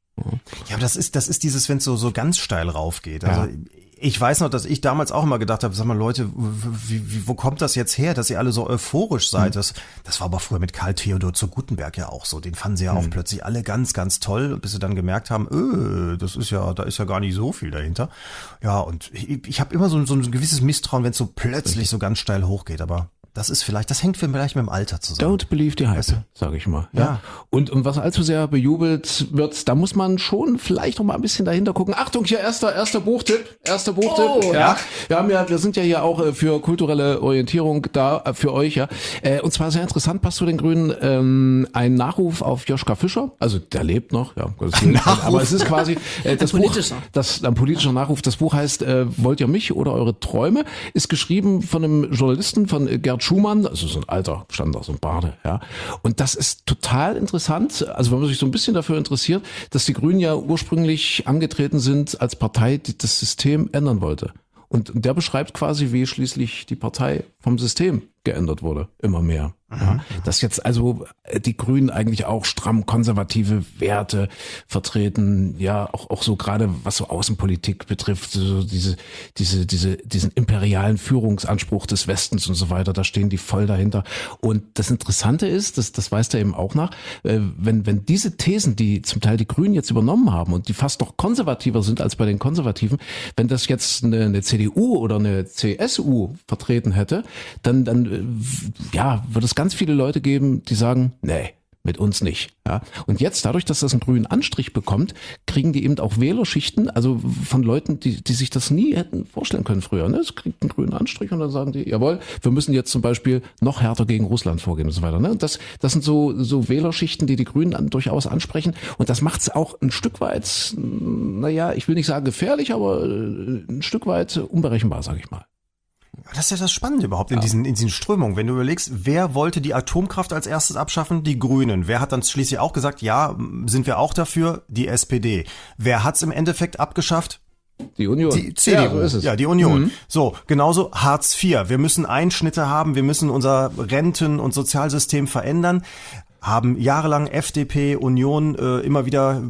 Ja, aber das ist, das ist dieses, wenn es so, so ganz steil raufgeht. Also, Ja. ich weiß noch, dass ich damals auch immer gedacht habe, sag mal Leute, wie, wie, wo kommt das jetzt her, dass ihr alle so euphorisch seid? Das, das war aber früher mit Karl Theodor zu Gutenberg ja auch so. Den fanden sie ja auch plötzlich alle ganz, ganz toll, bis sie dann gemerkt haben, öh, das ist ja, da ist ja gar nicht so viel dahinter. Ja, und ich, ich habe immer so, so ein gewisses Misstrauen, wenn es so plötzlich so ganz steil hochgeht, aber das ist vielleicht, das hängt vielleicht mit dem Alter zusammen. Don't believe the hype, sage ich mal. Ja. Ja. Und, und was allzu sehr bejubelt wird, da muss man schon vielleicht noch mal ein bisschen dahinter gucken. Achtung, hier erster erster Buchtipp, erster Buchtipp. Oh, ja. ja. Wir haben ja, wir sind ja hier auch äh, für kulturelle Orientierung da äh, für euch, ja. Äh, Und zwar sehr interessant, passt zu den Grünen ähm, ein Nachruf auf Joschka Fischer. Also der lebt noch, ja. Gottes Willen. Aber es ist quasi äh, das Ein Buch, politischer. das ein politischer Nachruf. Das Buch heißt äh, Wollt ihr mich oder eure Träume? Ist geschrieben von einem Journalisten von äh, Gerd Schumann, also so ein alter Standard, so ein Bade, ja. Und das ist total interessant. Also wenn man sich so ein bisschen dafür interessiert, dass die Grünen ja ursprünglich angetreten sind als Partei, die das System ändern wollte. Und der beschreibt quasi, wie schließlich die Partei vom System geändert wurde, immer mehr. Ja, dass jetzt also die Grünen eigentlich auch stramm konservative Werte vertreten, ja, auch, auch so gerade was so Außenpolitik betrifft, so diese, diese, diese, diesen imperialen Führungsanspruch des Westens und so weiter, da stehen die voll dahinter. Und das Interessante ist, das, das weist er eben auch nach, äh, wenn, wenn diese Thesen, die zum Teil die Grünen jetzt übernommen haben und die fast noch konservativer sind als bei den Konservativen, wenn das jetzt eine, eine C D U oder eine C S U vertreten hätte, dann, dann, äh, ja, würde es ganz viele Leute geben, die sagen, nee, mit uns nicht. Ja. Und jetzt, dadurch, dass das einen grünen Anstrich bekommt, kriegen die eben auch Wählerschichten, also von Leuten, die, die sich das nie hätten vorstellen können früher. Ne? Es kriegt einen grünen Anstrich und dann sagen die, jawohl, wir müssen jetzt zum Beispiel noch härter gegen Russland vorgehen und so weiter. Ne? Und das, das sind so, so Wählerschichten, die die Grünen an, durchaus ansprechen. Und das macht es auch ein Stück weit, naja, ich will nicht sagen gefährlich, aber ein Stück weit unberechenbar, sage ich mal. Das ist ja das Spannende überhaupt in diesen, in diesen Strömungen. Wenn du überlegst, wer wollte die Atomkraft als erstes abschaffen? Die Grünen. Wer hat dann schließlich auch gesagt, ja, sind wir auch dafür? Die S P D. Wer hat's im Endeffekt abgeschafft? Die Union. Die C D U. Ja, so ist es. Ja, die Union. Mhm. So, genauso Hartz vier. Wir müssen Einschnitte haben, wir müssen unser Renten- und Sozialsystem verändern. Haben jahrelang F D P, Union äh, immer wieder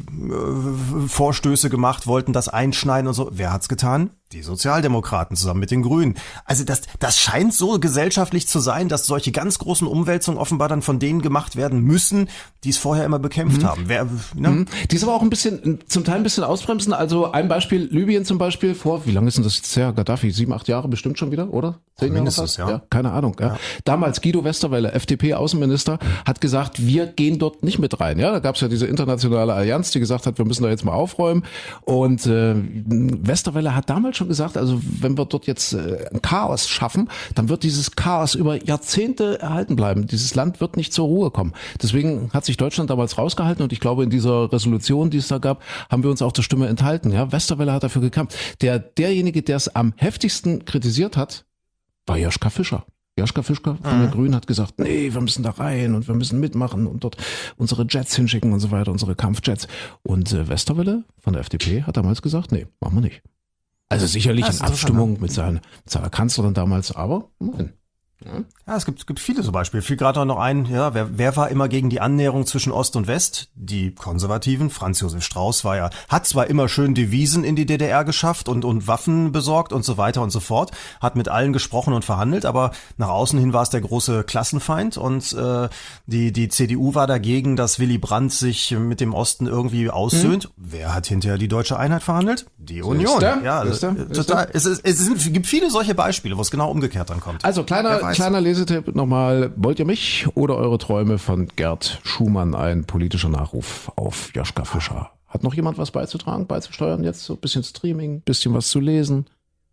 äh, Vorstöße gemacht, wollten das einschneiden und so. Wer hat's getan? Die Sozialdemokraten zusammen mit den Grünen. Also das, das scheint so gesellschaftlich zu sein, dass solche ganz großen Umwälzungen offenbar dann von denen gemacht werden müssen, die es vorher immer bekämpft haben. Wer, ne? Mhm. Die ist aber auch ein bisschen, zum Teil ein bisschen ausbremsen. Also ein Beispiel, Libyen zum Beispiel, vor, wie lange ist denn das jetzt her? Gaddafi, sieben, acht Jahre bestimmt schon wieder, oder? Zehn Jahre Mindestens, fast? ja. ja. Keine Ahnung. Ja. Ja. Damals Guido Westerwelle, F D P-Außenminister, hat gesagt, wir gehen dort nicht mit rein. Ja, da gab es ja diese internationale Allianz, die gesagt hat, wir müssen da jetzt mal aufräumen. Und äh, Westerwelle hat damals schon gesagt, also wenn wir dort jetzt äh, ein Chaos schaffen, dann wird dieses Chaos über Jahrzehnte erhalten bleiben. Dieses Land wird nicht zur Ruhe kommen. Deswegen hat sich Deutschland damals rausgehalten und ich glaube, in dieser Resolution, die es da gab, haben wir uns auch der Stimme enthalten. Ja, Westerwelle hat dafür gekämpft. Der, derjenige, der es am heftigsten kritisiert hat, war Joschka Fischer. Joschka Fischer von den Grünen hat gesagt, nee, wir müssen da rein und wir müssen mitmachen und dort unsere Jets hinschicken und so weiter, unsere Kampfjets. Und äh, Westerwelle von der F D P hat damals gesagt, nee, machen wir nicht. Also sicherlich Das ist in Abstimmung mit, seinen, mit seiner Kanzlerin damals, aber nein. Ja, es gibt, es gibt viele so Beispiele. Fiel gerade noch ein, ja, wer, wer war immer gegen die Annäherung zwischen Ost und West? Die Konservativen. Franz Josef Strauß war ja, hat zwar immer schön Devisen in die D D R geschafft und, und Waffen besorgt und so weiter und so fort, hat mit allen gesprochen und verhandelt, aber nach außen hin war es der große Klassenfeind und äh, die, die C D U war dagegen, dass Willy Brandt sich mit dem Osten irgendwie aussöhnt. Hm. Wer hat hinterher die deutsche Einheit verhandelt? Die Union. der? Ja, Ist also, der? Ist total. Es, ist, es sind, gibt viele solche Beispiele, wo es genau umgekehrt dann kommt. Also kleiner, Wer weiß. kleiner Lesetipp nochmal. Wollt ihr mich oder eure Träume von Gerd Schumann, ein politischer Nachruf auf Joschka Fischer? Hat noch jemand was beizutragen, beizusteuern jetzt? So ein bisschen Streaming, bisschen was zu lesen?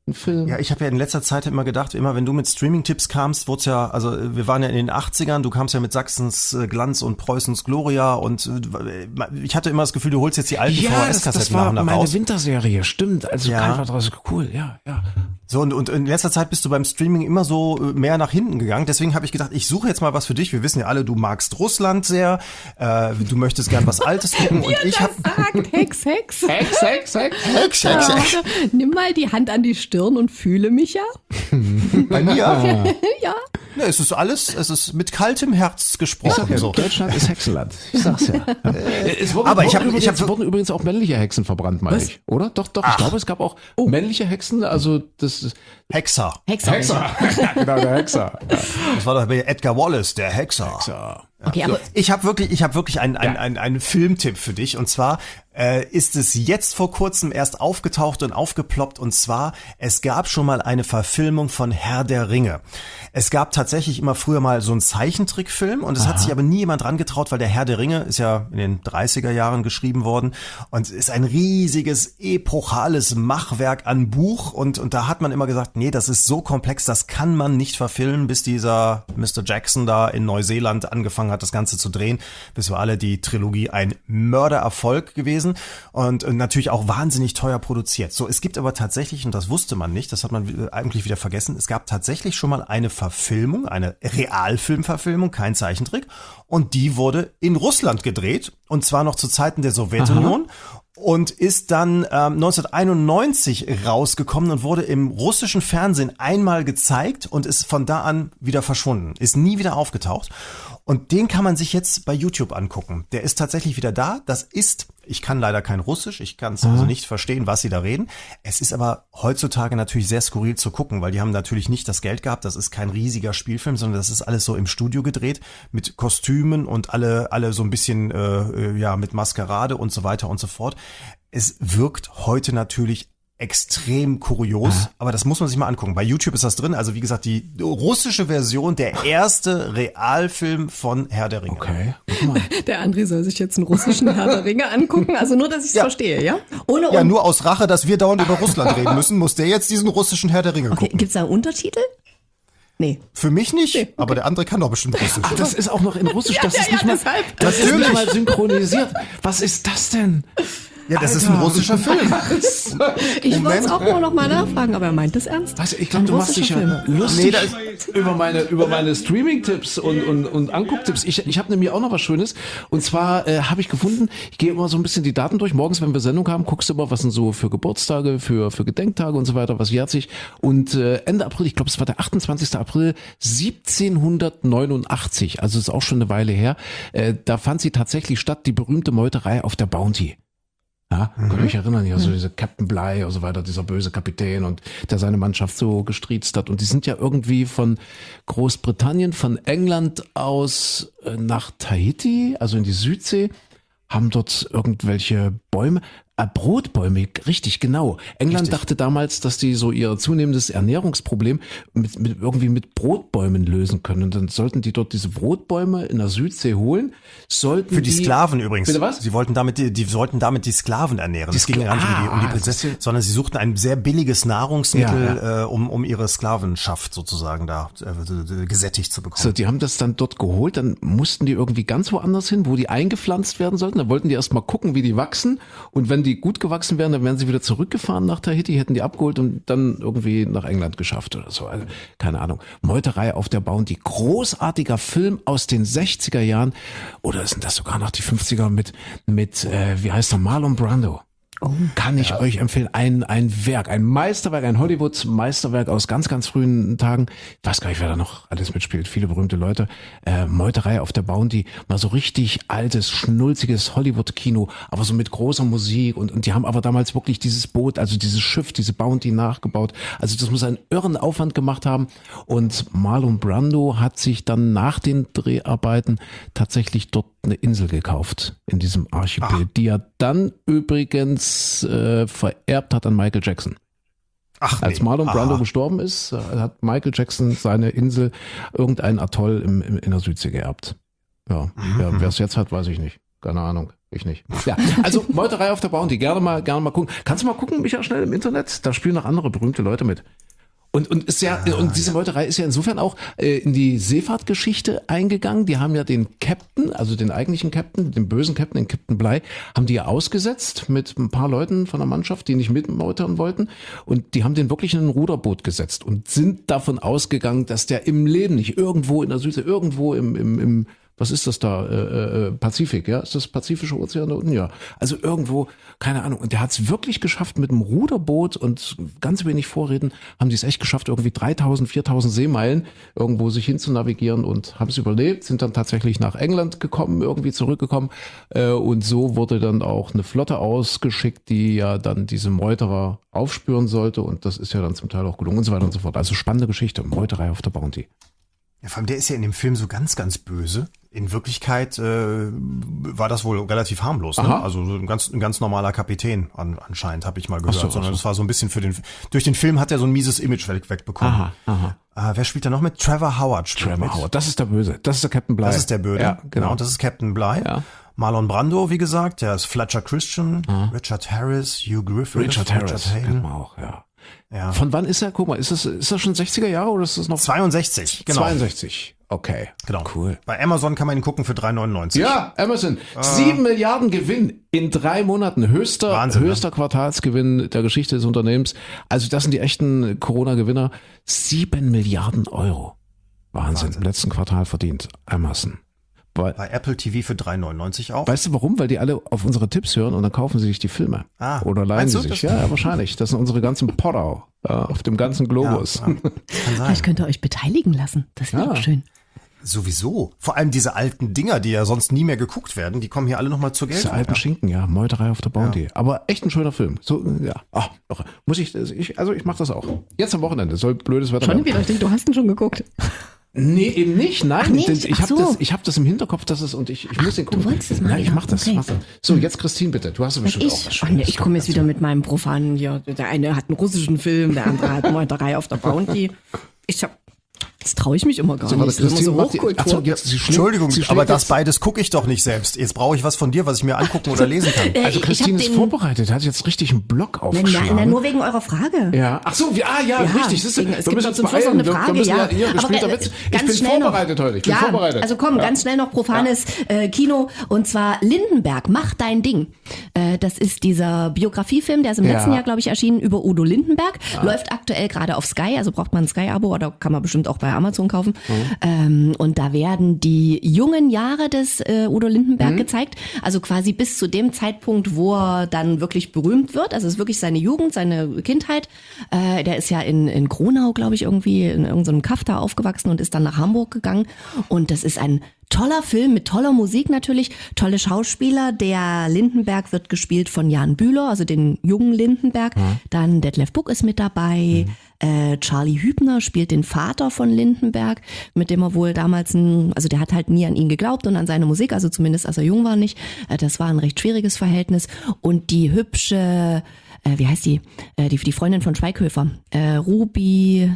ein Film. Ja, ich habe ja in letzter Zeit immer gedacht, immer wenn du mit Streaming-Tipps kamst, wurde es ja, also wir waren ja in den achtzigern, du kamst ja mit Sachsens äh, Glanz und Preußens Gloria und äh, ich hatte immer das Gefühl, du holst jetzt die alten Ja, V H das, das S-Kassetten war nach und nach meine raus. Winterserie, stimmt. Also Ja. ja. Draus, cool, ja, ja. So, und, und in letzter Zeit bist du beim Streaming immer so äh, mehr nach hinten gegangen. Deswegen habe ich gedacht, ich suche jetzt mal was für dich. Wir wissen ja alle, du magst Russland sehr, äh, du möchtest gern was Altes gucken und ich habe Sagt, Hex, Hex. Hex, Hex, Hex. Hex, Ja, Hex, Hex. warte, nimm mal die Hand an die Stirn und fühle mich ja. Bei mir. Ja. Ne, es ist alles, es ist mit kaltem Herz Ich gesprochen. sag ja, So. Deutschland ist Hexenland. Ich sag's ja. es wurden, aber ich wurden hab- übrigens, ich hab- wurden übrigens auch männliche Hexen verbrannt, meine ich. Oder? Doch, doch. Ich glaube, es gab auch männliche Hexen. Also das ist Hexer. Hexer. ja, genau, der Hexer. Ja. Das war doch bei Edgar Wallace, der Hexer. So. Okay, aber Ich habe wirklich, ich habe wirklich einen, einen, Ja. einen, einen Filmtipp für dich. Und zwar äh, ist es jetzt vor kurzem erst aufgetaucht und aufgeploppt. Und zwar, es gab schon mal eine Verfilmung von Herr der Ringe. Es gab tatsächlich immer früher mal so einen Zeichentrickfilm und es hat sich aber nie jemand dran getraut, weil der Herr der Ringe ist ja in den dreißiger Jahren geschrieben worden und ist ein riesiges, epochales Machwerk an Buch. Und, und da hat man immer gesagt, nee, das ist so komplex, das kann man nicht verfilmen, bis dieser Mister Jackson da in Neuseeland angefangen hat, das Ganze zu drehen. Bis wir alle die Trilogie ein Mördererfolg gewesen und äh, natürlich auch wahnsinnig teuer produziert. So, es gibt aber tatsächlich, und das wusste man nicht, das hat man eigentlich wieder vergessen, es gab tatsächlich schon mal eine Verfilmung, eine Realfilmverfilmung, kein Zeichentrick, und die wurde in Russland gedreht, und zwar noch zu Zeiten der Sowjetunion. Und ist dann ähm, neunzehnhunderteinundneunzig rausgekommen und wurde im russischen Fernsehen einmal gezeigt und ist von da an wieder verschwunden, ist nie wieder aufgetaucht. Und den kann man sich jetzt bei YouTube angucken. Der ist tatsächlich wieder da. Das ist, ich kann leider kein Russisch, ich kann es also nicht verstehen, was sie da reden. Es ist aber heutzutage natürlich sehr skurril zu gucken, weil die haben natürlich nicht das Geld gehabt. Das ist kein riesiger Spielfilm, sondern das ist alles so im Studio gedreht mit Kostümen und alle alle so ein bisschen äh, ja mit Maskerade und so weiter und so fort. Es wirkt heute natürlich extrem kurios, ja. Aber das muss man sich mal angucken. Bei YouTube ist das drin. Also wie gesagt, die russische Version, der erste Realfilm von Herr der Ringe. Okay. Guck mal. der André soll sich jetzt einen russischen Herr der Ringe angucken. Also nur, dass ich es Ja. verstehe, ja? Ohne Ja, Un- nur aus Rache, dass wir dauernd über Russland reden müssen, muss der jetzt diesen russischen Herr der Ringe Okay, gucken. gibt's da Untertitel? Nee. Für mich nicht, aber der andere kann doch bestimmt Russisch. Ach, das ist auch noch in Russisch. Das ja, ist ja, nicht mal, deshalb. das ist Natürlich. nicht mal synchronisiert. Was ist das denn? Ja, das ist ein russischer Film. Ich wollte Moment. es auch nur noch mal nachfragen, aber er meint es ernst. Weißt du, ich glaube, Ein du machst dich russischer ja Film. lustig Nee, das über meine, über meine Streaming-Tipps und, und, und Angucktipps. Ich, ich habe nämlich auch noch was Schönes. Und zwar äh, habe ich gefunden, ich gehe immer so ein bisschen die Daten durch. Morgens, wenn wir Sendung haben, guckst du immer, was sind so für Geburtstage, für, für Gedenktage und so weiter, was jährt sich. Und äh, Ende April, ich glaube, es war der achtundzwanzigster April siebzehnhundertneunundachtzig, also ist auch schon eine Weile her, äh, da fand sie tatsächlich statt, die berühmte Meuterei auf der Bounty. Ja, könnt ihr euch erinnern, ja, so diese Captain Bligh und so weiter, dieser böse Kapitän und der seine Mannschaft so gestriezt hat. Und die sind ja irgendwie von Großbritannien, von England aus äh, nach Tahiti, also in die Südsee, haben dort irgendwelche Bäume, äh, Brotbäume, richtig, genau. England Richtig. dachte damals, dass die so ihr zunehmendes Ernährungsproblem mit, mit irgendwie mit Brotbäumen lösen können. Und dann sollten die dort diese Brotbäume in der Südsee holen, sollten Für die die Sklaven übrigens. Bitte was? Sie wollten damit, die, die sollten damit die Sklaven ernähren. Die Es ging ja gar nicht um die, um die Ah, Prinzessin, das ist- sondern sie suchten ein sehr billiges Nahrungsmittel, Ja, Äh, um, um ihre Sklavenschaft sozusagen da äh, gesättigt zu bekommen. So, die haben das dann dort geholt, dann mussten die irgendwie ganz woanders hin, wo die eingepflanzt werden sollten. Dann wollten die erst mal gucken, wie die wachsen. Und wenn die gut gewachsen wären, dann wären sie wieder zurückgefahren nach Tahiti, hätten die abgeholt und dann irgendwie nach England geschafft oder so. Also, keine Ahnung. Meuterei auf der Bounty. Großartiger Film aus den sechziger Jahren. Oder sind das sogar noch die fünfziger mit, mit äh, wie heißt der, Marlon Brando. Oh. Kann ich euch empfehlen. Ein, ein Werk, ein Meisterwerk, ein Hollywood-Meisterwerk aus ganz, ganz frühen Tagen. Ich weiß gar nicht, wer da noch alles mitspielt. Viele berühmte Leute. Äh, Meuterei auf der Bounty. Mal so richtig altes, schnulziges Hollywood-Kino, aber so mit großer Musik. Und, und die haben aber damals wirklich dieses Boot, also dieses Schiff, diese Bounty nachgebaut. Also das muss einen irren Aufwand gemacht haben. Und Marlon Brando hat sich dann nach den Dreharbeiten tatsächlich dort eine Insel gekauft in diesem Archipel, die er dann übrigens äh, vererbt hat an Michael Jackson. Ach, Als nee. Marlon Brando Aha. gestorben ist, äh, hat Michael Jackson seine Insel, irgendein Atoll im, im, in der Südsee geerbt. Ja, wer es jetzt hat, weiß ich nicht. Keine Ahnung. Ich nicht. Ja, also Meuterei auf der Bounty, gerne mal, gerne mal gucken. Kannst du mal gucken, Micha, schnell im Internet? Da spielen noch andere berühmte Leute mit. Und, und ist ja, und diese Meuterei ist ja insofern auch äh, in die Seefahrtgeschichte eingegangen. Die haben ja den Captain, also den eigentlichen Captain, den bösen Captain, den Captain Bligh, haben die ja ausgesetzt mit ein paar Leuten von der Mannschaft, die nicht mitmeutern wollten. Und die haben den wirklich in ein Ruderboot gesetzt und sind davon ausgegangen, dass der im Leben nicht irgendwo in der Südsee, irgendwo im, im, im was ist das da? Äh, äh, Pazifik, ja? Ist das Pazifische Ozean da unten? Ja. Also irgendwo, keine Ahnung. Und der hat es wirklich geschafft mit einem Ruderboot und ganz wenig Vorräten, haben die es echt geschafft, irgendwie dreitausend, viertausend Seemeilen irgendwo sich hin zu navigieren und haben es überlebt, sind dann tatsächlich nach England gekommen, irgendwie zurückgekommen. Äh, und so wurde dann auch eine Flotte ausgeschickt, die ja dann diese Meuterer aufspüren sollte. Und das ist ja dann zum Teil auch gelungen und so weiter und so fort. Also spannende Geschichte. Meuterei auf der Bounty. Ja, vor allem der ist ja in dem Film so ganz, ganz böse. In Wirklichkeit äh, war das wohl relativ harmlos. Ne? Also so ein ganz, ein ganz normaler Kapitän an, anscheinend, habe ich mal gehört. Ach so, Sondern ach so. das war so ein bisschen für den. Durch den Film hat er so ein mieses Image weg, wegbekommen. Aha, aha. Äh, wer spielt da noch mit? Trevor Howard spielt Trevor mit. Howard, das ist der Böse. Das ist der Captain Bligh. Das ist der Böse. Ja, genau. Das ist Captain Bligh. Ja. Marlon Brando, wie gesagt, der ist Fletcher Christian, Richard Harris, Hugh Griffith, Richard Harris, Hayden. kennt man auch, ja. Ja. Von wann ist er? Guck mal, ist das, ist das schon sechziger Jahre oder ist das noch zweiundsechzig, genau. zweiundsechzig? Okay. Genau. Cool. Bei Amazon kann man ihn gucken für drei neunundneunzig. Ja, Amazon. Sieben Milliarden Gewinn in drei Monaten. Höchster, Wahnsinn, höchster Quartalsgewinn der Geschichte des Unternehmens. Also das sind die echten Corona-Gewinner. Sieben Milliarden Euro. Wahnsinn. Im letzten Quartal verdient Amazon. Weil, Bei Apple T V für drei neunundneunzig auch. weißt du warum? Weil die alle auf unsere Tipps hören und dann kaufen sie sich die Filme. Ah, Oder leihen meinst sie du, sich. das- Ja, ja, wahrscheinlich. Das sind unsere ganzen Potter ja, auf dem ganzen Globus. Ja, ja. Kann sein. Vielleicht könnt ihr euch beteiligen lassen. Das wäre Ja. auch schön. Sowieso. Vor allem diese alten Dinger, die ja sonst nie mehr geguckt werden, die kommen hier alle nochmal zur Diese Geltung. alten Ja. Schinken, ja, Meuterei auf der Bounty. Aber echt ein schöner Film. So, ja. Ach, doch. Muss ich, ich, also ich mach das auch. Jetzt am Wochenende. Soll blödes Wetter werden. wieder. Ich denke, du hast ihn schon geguckt. Nee, eben nicht. Nein, Ach, nicht? denn ich Ach habe so. das, ich hab das im Hinterkopf, dass es und ich, ich muss den gucken. du wolltest es machen, Nein, ich ja. mach das. Okay. Mach das. So, jetzt Christine bitte. Du hast ja bestimmt auch was Ich, oh, Schönes. nee, ich komme jetzt wieder mit meinem profanen hier. Der eine hat einen russischen Film, der andere hat Meuterei auf der Bounty. Ich hab, das traue ich mich immer gar So, nicht. warte, Das ist immer Christine so macht die- Hochkultur. Ach so, jetzt, sie schlägt- Entschuldigung, sie schlägt aber das jetzt- beides gucke ich doch nicht selbst. Jetzt brauche ich was von dir, was ich mir angucken oder lesen kann. Äh, Also ich Christine hab ist den- vorbereitet, hat jetzt richtig einen Block Nein, aufgeschlagen. nein, nein, nur wegen eurer Frage. Ja, ach so, wie, ah ja, Ja, richtig. Das ist, deswegen, wir es gibt müssen noch uns zum Schluss noch beeilen. eine Wir- Frage, wir müssen ja. hier Aber, gespielter äh, Witz. Ich ganz bin schnell noch- vorbereitet heute. Ich bin ja, vorbereitet. Also komm, Ja. ganz schnell noch profanes äh, Kino und zwar Lindenberg, mach dein Ding. Äh, das ist dieser Biografiefilm, der ist im Ja. letzten Jahr, glaube ich, erschienen über Udo Lindenberg. Läuft aktuell gerade auf Sky, also braucht man ein Sky-Abo oder kann man bestimmt auch bei Amazon kaufen. Ähm, und da werden die jungen Jahre des äh, Udo Lindenberg Mhm. gezeigt, also quasi bis zu dem Zeitpunkt, wo er dann wirklich berühmt wird. Also es ist wirklich seine Jugend, seine Kindheit. Äh, der ist ja in, in Gronau, glaube ich, irgendwie in irgendeinem Kaff da aufgewachsen und ist dann nach Hamburg gegangen. Und das ist ein toller Film mit toller Musik natürlich, tolle Schauspieler. Der Lindenberg wird gespielt von Jan Bühler, also den jungen Lindenberg. Dann Detlef Buck ist mit dabei. Äh, Charlie Hübner spielt den Vater von Lindenberg, mit dem er wohl damals, ein, also der hat halt nie an ihn geglaubt und an seine Musik, also zumindest als er jung war nicht. Äh, das war ein recht schwieriges Verhältnis. Und die hübsche, äh, wie heißt die? Äh, die, die Freundin von Schweighöfer, äh, Ruby,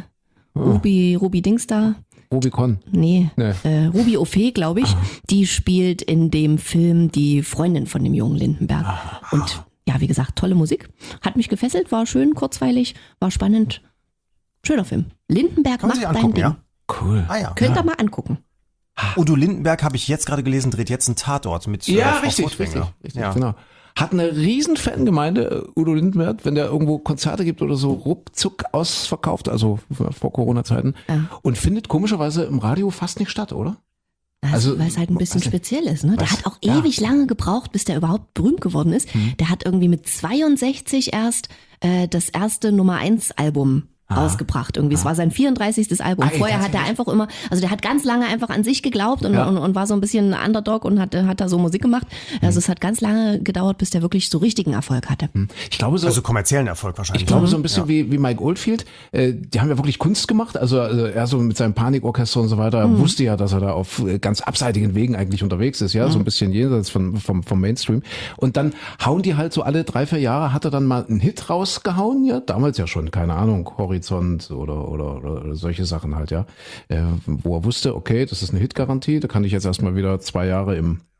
Ruby, Ruby Dings da. Rubicon. Nee, Nee. Äh, Ruby Ophé, glaube ich, die spielt in dem Film die Freundin von dem jungen Lindenberg. Und ja, wie gesagt, tolle Musik. Hat mich gefesselt, war schön, kurzweilig, war spannend. Schöner Film. Lindenberg Kann man macht sich dein angucken, Ding. ja? Cool. Ah ja. Könnt ihr mal angucken. Udo Lindenberg, habe ich jetzt gerade gelesen, dreht jetzt einen Tatort mit äh, Ja, Frau richtig, Furtwängler. richtig, richtig, Ja. genau. Hat eine riesen Fangemeinde, äh, Udo Lindenberg, wenn der irgendwo Konzerte gibt oder so, ruckzuck ausverkauft, also vor Corona-Zeiten. Ja. Und findet komischerweise im Radio fast nicht statt, oder? Also, Also, weil es halt ein bisschen weiß nicht. speziell ist. Ne? Der Was? hat auch Ja. ewig lange gebraucht, bis der überhaupt berühmt geworden ist. Der hat irgendwie mit zweiundsechzig erst äh, das erste Nummer eins Album rausgebracht irgendwie. Es war sein vierunddreißigstes Album. Ei, Vorher hat er einfach immer, also der hat ganz lange einfach an sich geglaubt und, Ja. und, und war so ein bisschen ein Underdog und hat, hat da so Musik gemacht. Also es hat ganz lange gedauert, bis der wirklich so richtigen Erfolg hatte. Ich glaube so, Also kommerziellen Erfolg wahrscheinlich. ich glaube so ein ne? bisschen wie, wie Mike Oldfield. Äh, die haben ja wirklich Kunst gemacht. Also, also er so mit seinem Panikorchester und so weiter, er wusste ja, dass er da auf äh, ganz abseitigen Wegen eigentlich unterwegs ist, ja, so ein bisschen jenseits von, vom, vom Mainstream. Und dann hauen die halt so alle drei, vier Jahre, hat er dann mal einen Hit rausgehauen, ja, damals ja schon, keine Ahnung, Horizont oder, oder, oder, oder solche Sachen halt, ja, äh, wo er wusste, okay, das ist eine Hitgarantie, da kann ich jetzt erstmal wieder zwei Jahre im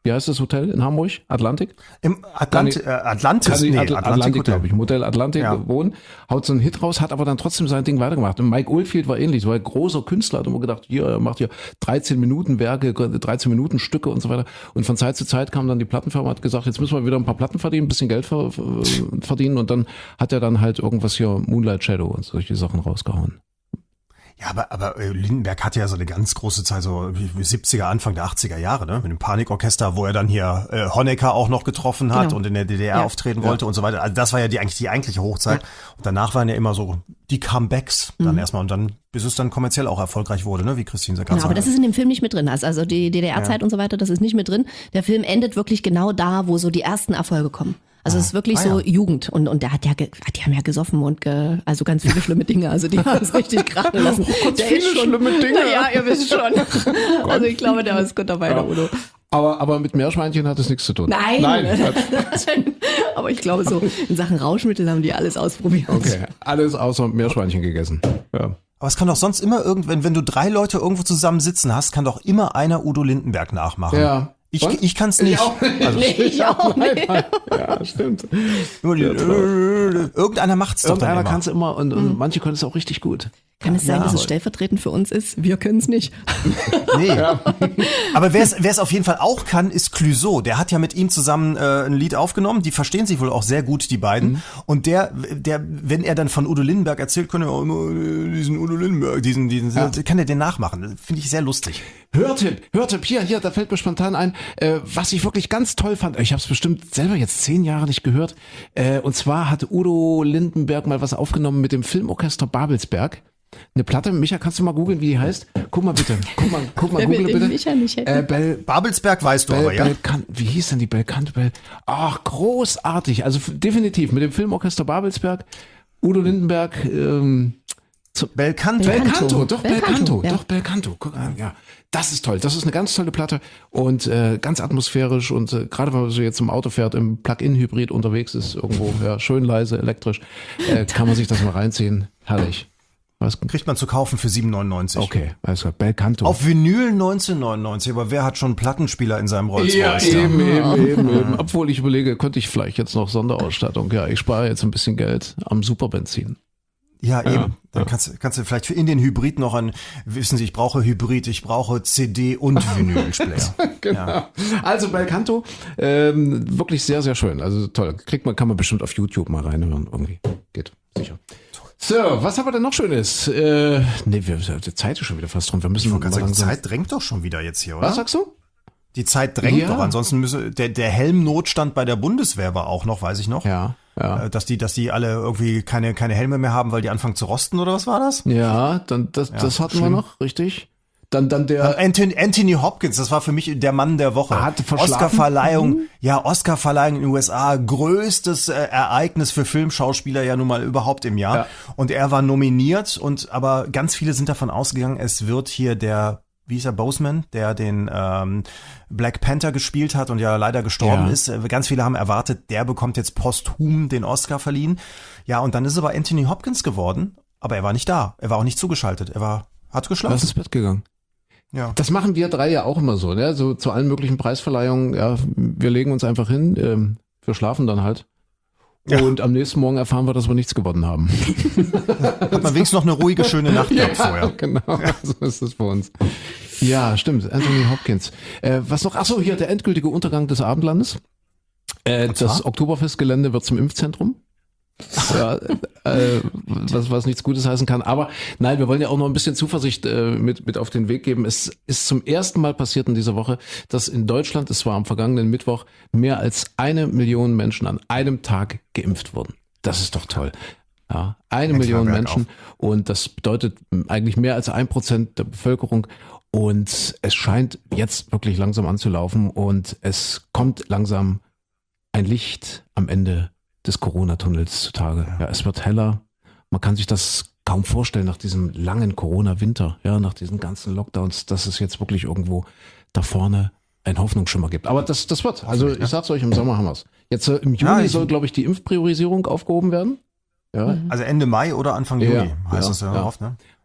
Wie heißt das Hotel in Hamburg? Atlantik? Im Atlant Kann ich- äh, Atlantis, Kann ich- nee, Atl- Atlantik, Atlantik, glaube ich. Modell Atlantik Ja. wohnen, haut so einen Hit raus, hat aber dann trotzdem sein Ding weitergemacht. Und Mike Oldfield war ähnlich, so ein großer Künstler, hat immer gedacht, hier, er macht hier dreizehn Minuten Werke, dreizehn Minuten Stücke und so weiter. Und von Zeit zu Zeit kam dann die Plattenfirma, hat gesagt, jetzt müssen wir wieder ein paar Platten verdienen, ein bisschen Geld ver verdienen. Und dann hat er dann halt irgendwas hier, Moonlight Shadow und solche Sachen rausgehauen. Ja, aber, aber äh, Lindenberg hatte ja so eine ganz große Zeit, so wie siebziger, Anfang der achtziger Jahre, ne? Mit dem Panikorchester, wo er dann hier äh, Honecker auch noch getroffen hat Genau. und in der D D R Ja. auftreten wollte und so weiter. Also das war ja die eigentlich die eigentliche Hochzeit. Und danach waren ja immer so die Comebacks dann erstmal und dann, bis es dann kommerziell auch erfolgreich wurde, ne? Wie Christine sagt. Genau, aber das ist in dem Film nicht mit drin. Also, also die D D R-Zeit und so weiter, das ist nicht mit drin. Der Film endet wirklich genau da, wo so die ersten Erfolge kommen. Also es ist wirklich Ah, so ja. Jugend und und der hat ja ge, die haben ja gesoffen und ge, also ganz viele schlimme Dinge, also die haben es richtig krachen lassen. Der viele ist schon, schlimme Dinge. Ja, ihr wisst schon. Also ich glaube, der ist gut dabei, der Udo. Aber, aber mit Meerschweinchen hat es nichts zu tun. Nein. Nein. Aber ich glaube so in Sachen Rauschmittel haben die alles ausprobiert. Okay, alles außer Meerschweinchen gegessen. Ja. Aber es kann doch sonst immer irgendwann, wenn du drei Leute irgendwo zusammen sitzen hast, kann doch immer einer Udo Lindenberg nachmachen. Ja. Ich, Und? ich kann's nicht. Also, Nee, ich auch nicht. Ja, stimmt. nur die, irgendeiner macht's doch dann Irgendeiner immer. kann es immer und, und manche können es auch richtig gut. Kann es sein, Ja, dass es aber- stellvertretend für uns ist? Wir können es nicht. Nee. Aber wer es auf jeden Fall auch kann, ist Clouseau. Der hat ja mit ihm zusammen äh, ein Lied aufgenommen. Die verstehen sich wohl auch sehr gut, die beiden. Mhm. Und der, der, wenn er dann von Udo Lindenberg erzählt, kann er auch immer äh, diesen Udo Lindenberg, diesen, diesen, kann er den nachmachen. Das finde ich sehr lustig. Hörtipp, Hörtipp, hier, hier, da fällt mir spontan ein, äh, was ich wirklich ganz toll fand. Ich habe es bestimmt selber jetzt zehn Jahre nicht gehört. Äh, und zwar hatte Udo Lindenberg mal was aufgenommen mit dem Filmorchester Babelsberg. Eine Platte, Micha, kannst du mal googeln, wie die heißt? Guck mal bitte, guck mal, guck mal, Wenn wir google den bitte. Micha nicht hätten. Äh, Bell, Babelsberg weißt du Bell, aber, ja. Belcan- wie hieß denn die Belcanto Bell? Ach, großartig. Also f- definitiv mit dem Filmorchester Babelsberg, Udo Lindenberg, ähm, Belcanto. Belcanto, doch Belcanto, Belcanto, ja. doch Belcanto. Guck an, ja. Das ist toll. Das ist eine ganz tolle Platte und äh, ganz atmosphärisch und äh, gerade wenn man so jetzt im Auto fährt, im Plug-in-Hybrid unterwegs ist, irgendwo, ja, schön leise, elektrisch, äh, kann man sich das mal reinziehen. Herrlich. Was? Kriegt man zu kaufen für sieben neunundneunzig. Okay, alles klar. Belcanto. Auf Vinyl neunzehnhundertneunundneunzig, aber wer hat schon einen Plattenspieler in seinem Rolls ja, Royce? eben, eben, eben, eben. Obwohl ich überlege, könnte ich vielleicht jetzt noch Sonderausstattung. Ja, ich spare jetzt ein bisschen Geld am Superbenzin. Ja, eben. Dann kannst, du- kannst du vielleicht für in den Hybrid noch ein, wissen Sie, ich brauche Hybrid, ich brauche C D und Vinylspieler. Genau. Also Belcanto, ähm, wirklich sehr, sehr schön. Also toll. Kriegt man, kann man bestimmt auf YouTube mal reinhören. Irgendwie. Geht, sicher. So, was haben wir denn noch Schönes? Äh, nee, wir, die Zeit ist schon wieder fast rum. Wir müssen Ich wollte mal gerade sagen, die langsam. Zeit drängt doch schon wieder jetzt hier, oder? Was sagst du? Die Zeit drängt Ja. doch. Ansonsten müsse, der, der Helmnotstand bei der Bundeswehr war auch noch, weiß ich noch. Ja, ja. Äh, Dass die, dass die alle irgendwie keine, keine Helme mehr haben, weil die anfangen zu rosten, oder was war das? Ja, dann, das, das hatten wir schlimm. noch, richtig. Dann, dann der, Anthony, Anthony Hopkins, das war für mich der Mann der Woche. Hat verschlafen? Oscarverleihung, ja, Oscarverleihung in den U S A, größtes äh, Ereignis für Filmschauspieler ja nun mal überhaupt im Jahr. Ja. Und er war nominiert und aber ganz viele sind davon ausgegangen, es wird hier der, wie hieß er, Boseman, der den ähm, Black Panther gespielt hat und ja leider gestorben Ja. ist. Äh, Ganz viele haben erwartet, der bekommt jetzt posthum den Oscar verliehen. Ja, und dann ist es aber Anthony Hopkins geworden, aber er war nicht da. Er war auch nicht zugeschaltet. Er war, hat geschlafen. was ist ins Bett gegangen? Ja. Das machen wir drei ja auch immer so, ne? So zu allen möglichen Preisverleihungen, ja, wir legen uns einfach hin, ähm, wir schlafen dann halt. Ja. Und am nächsten Morgen erfahren wir, dass wir nichts gewonnen haben. Hat man wenigstens noch eine ruhige, schöne Nacht gehabt vorher. Genau, so ist es bei uns. Ja, stimmt, Anthony Hopkins. Äh, was noch? Ach so, hier der endgültige Untergang des Abendlandes. Äh, das zwar? Oktoberfestgelände wird zum Impfzentrum. Ja, äh, was, was nichts Gutes heißen kann. Aber nein, wir wollen ja auch noch ein bisschen Zuversicht äh, mit, mit auf den Weg geben. Es ist zum ersten Mal passiert in dieser Woche, dass in Deutschland, es war am vergangenen Mittwoch, mehr als eine Million Menschen an einem Tag geimpft wurden. Das ist doch toll. Ja, eine Million Berg Menschen. Und das bedeutet eigentlich mehr als ein Prozent der Bevölkerung. Und es scheint jetzt wirklich langsam anzulaufen. Und es kommt langsam ein Licht am Ende des Corona-Tunnels zutage. Ja, es wird heller. Man kann sich das kaum vorstellen nach diesem langen Corona-Winter, ja, nach diesen ganzen Lockdowns, dass es jetzt wirklich irgendwo da vorne einen Hoffnungsschimmer gibt. Aber das, das wird. Also ich sag's euch, im Sommer haben wir's. Jetzt äh, im Juni Ja, ich- soll, glaube ich, die Impfpriorisierung aufgehoben werden. Ja, Also Ende Mai oder Anfang Ja, Juni heißt ja, das ja, ja. oft, ne?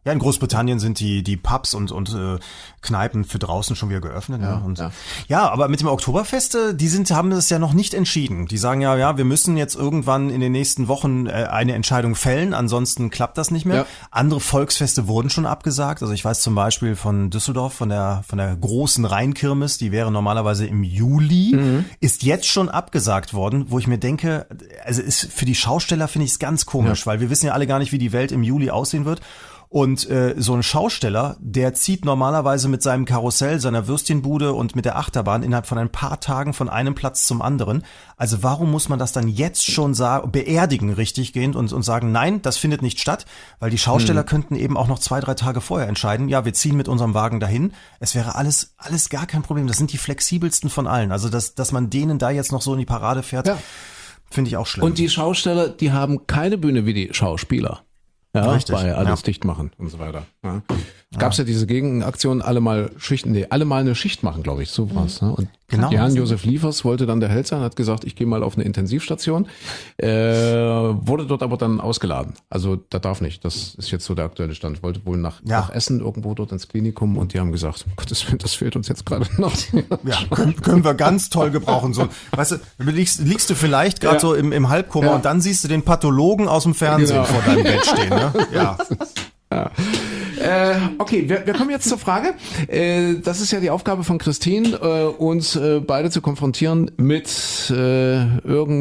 Ja, in Großbritannien sind die die Pubs und und äh, Kneipen für draußen schon wieder geöffnet. Ja, und, ja. ja, aber mit dem Oktoberfest, äh, die sind haben das ja noch nicht entschieden. Die sagen ja, ja, wir müssen jetzt irgendwann in den nächsten Wochen äh, eine Entscheidung fällen, ansonsten klappt das nicht mehr. Ja. Andere Volksfeste wurden schon abgesagt. Also ich weiß zum Beispiel von Düsseldorf, von der von der großen Rheinkirmes, die wäre normalerweise im Juli, mhm. ist jetzt schon abgesagt worden, wo ich mir denke, also ist für die Schausteller finde ich es ganz komisch, ja. weil wir wissen ja alle gar nicht, wie die Welt im Juli aussehen wird. Und äh, so ein Schausteller, der zieht normalerweise mit seinem Karussell, seiner Würstchenbude und mit der Achterbahn innerhalb von ein paar Tagen von einem Platz zum anderen. Also warum muss man das dann jetzt schon sagen, beerdigen richtig gehend und, und sagen, nein, das findet nicht statt? Weil die Schausteller hm. könnten eben auch noch zwei, drei Tage vorher entscheiden, ja, wir ziehen mit unserem Wagen dahin. Es wäre alles alles gar kein Problem. Das sind die flexibelsten von allen. Also dass, dass man denen da jetzt noch so in die Parade fährt, ja. finde ich auch schlimm. Und die Schausteller, die haben keine Bühne wie die Schauspieler. Ja, Richtig, bei alles ja. dicht machen und so weiter. Ja. Gab es ja diese Gegenaktion, alle mal Schichten, nee, alle mal eine Schicht machen, glaube ich, so was. Ne? Und genau. Jan-Josef Liefers wollte dann der Held sein, hat gesagt, ich gehe mal auf eine Intensivstation, äh, wurde dort aber dann ausgeladen. Also da darf nicht, das ist jetzt so der aktuelle Stand. Wollte wohl nach, ja. nach Essen irgendwo dort ins Klinikum und die haben gesagt, Gottes Willen, das fehlt uns jetzt gerade noch. Ja, können, können wir ganz toll gebrauchen. So, weißt du, liegst, liegst du vielleicht gerade ja. so im, im Halbkoma ja. und dann siehst du den Pathologen aus dem Fernsehen genau. vor deinem Bett stehen. Ne? Ja. Ja. Äh, okay, wir, wir kommen jetzt zur Frage. Äh, das ist ja die Aufgabe von Christine, äh, uns äh, beide zu konfrontieren mit äh,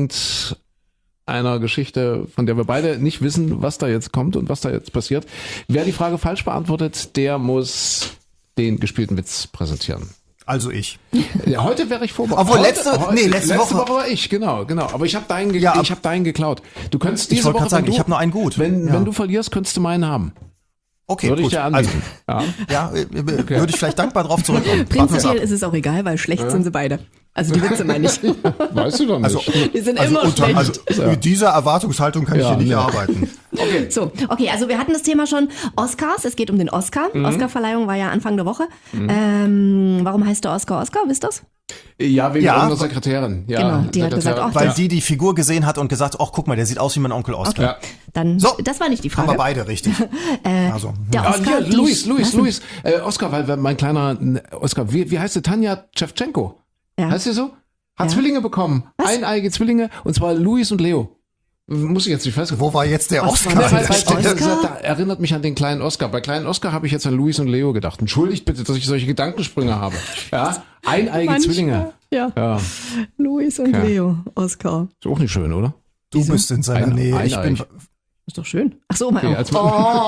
irgendeiner Geschichte, von der wir beide nicht wissen, was da jetzt kommt und was da jetzt passiert. Wer die Frage falsch beantwortet, der muss den gespielten Witz präsentieren. Also ich. Ja, heute wäre ich vorbereitet. Obwohl letzte, heute, nee, letzte, letzte Woche. Woche war ich, genau, genau. Aber ich habe deinen, ge- Ja, ich habe deinen geklaut. Du könntest diese ich wollte Woche, gerade sagen, wenn du, ich habe nur einen gut. wenn, ja. wenn du verlierst, könntest du meinen haben. Okay, würde gut. ich dir anbieten. Also, ja. ja, äh, okay. würde ich vielleicht dankbar drauf zurückkommen. Prinzipiell ist es auch egal, weil schlecht ja. sind sie beide. Also die Witze meine ich. Weißt du doch nicht. Also, die sind also immer unter, schlecht. Also ja. mit dieser Erwartungshaltung kann ja, ich hier nicht ja. arbeiten. Okay. So, okay, also wir hatten das Thema schon Oscars. Es geht um den Oscar. Mhm. Oscarverleihung war ja Anfang der Woche. Mhm. Ähm, warum heißt der Oscar Oscar? Wisst ihr das? Ja, wegen ja, unserer Sekretärin. Ja, genau, die Sekretärin. hat gesagt, ach, weil die die Figur gesehen hat und gesagt, ach guck mal, der sieht aus wie mein Onkel Oscar. Okay. Dann, so, das war nicht die Frage. Haben wir beide richtig. äh, also, der ja, Oscar, hier, Luis, Luis, Luis. Äh, Oscar, weil mein kleiner Oscar, wie, wie heißt sie? Tanja Tschewtschenko. Ja. Heißt sie so? Hat ja. Zwillinge bekommen. Was? Eineige Zwillinge. Und zwar Luis und Leo. Muss ich jetzt nicht feststellen. Wo war jetzt der Oscar? Oscar? Weil, weil, weil, Oscar? Da erinnert mich an den kleinen Oscar. Bei kleinen Oscar habe ich jetzt an Luis und Leo gedacht. Entschuldigt bitte, dass ich solche Gedankensprünge habe. Ja, eineige Manchmal, Zwillinge. Ja. ja. Luis und okay. Leo, Oscar. Ist auch nicht schön, oder? Du Wieso? Bist in seiner Ein, Nähe. Ich bin. Ist doch schön. Ach so, mein okay, Oh,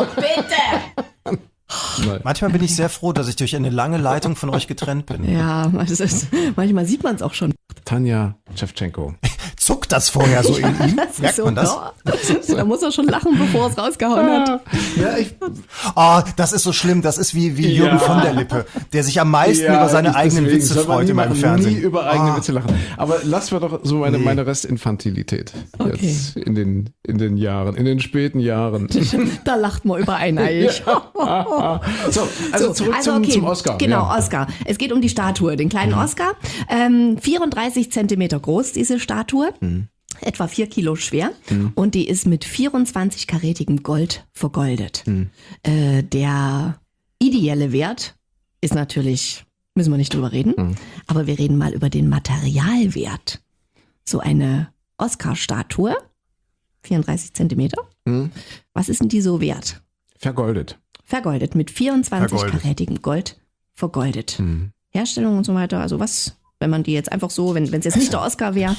bitte! Manchmal bin ich sehr froh, dass ich durch eine lange Leitung von euch getrennt bin. Ja, das ist, manchmal sieht man es auch schon. Tanja Tschewtschenko. Zuckt das vorher so in ihm? Merkt so man das? das da muss er schon lachen, bevor er es rausgehauen hat. Ja, ich, oh, das ist so schlimm. Das ist wie, wie Jürgen ja. von der Lippe, der sich am meisten ja, über seine eigenen deswegen. Witze freut in meinem Fernsehen. Nie über eigene oh. Witze lachen. Aber lassen wir doch so meine, nee. meine Restinfantilität okay. jetzt in den, in den Jahren, in den späten Jahren. Da lacht man über eineig. Ja. So, also so, zurück also zum, okay. zum Oscar. Genau, ja. Oscar. Es geht um die Statue, den kleinen mhm. Oscar. Ähm, vierunddreißig Zentimeter groß, diese Statue. Mhm. Etwa vier Kilo schwer. Mhm. Und die ist mit vierundzwanzig-karätigem Gold vergoldet. Mhm. Äh, der ideelle Wert ist natürlich, müssen wir nicht drüber reden, mhm. aber wir reden mal über den Materialwert. So eine Oscar-Statue, vierunddreißig Zentimeter. Mhm. Was ist denn die so wert? Vergoldet. Vergoldet, mit vierundzwanzig-karätigem Gold vergoldet. Mhm. Herstellung und so weiter, also was, wenn man die jetzt einfach so, wenn es jetzt nicht der Oscar wäre,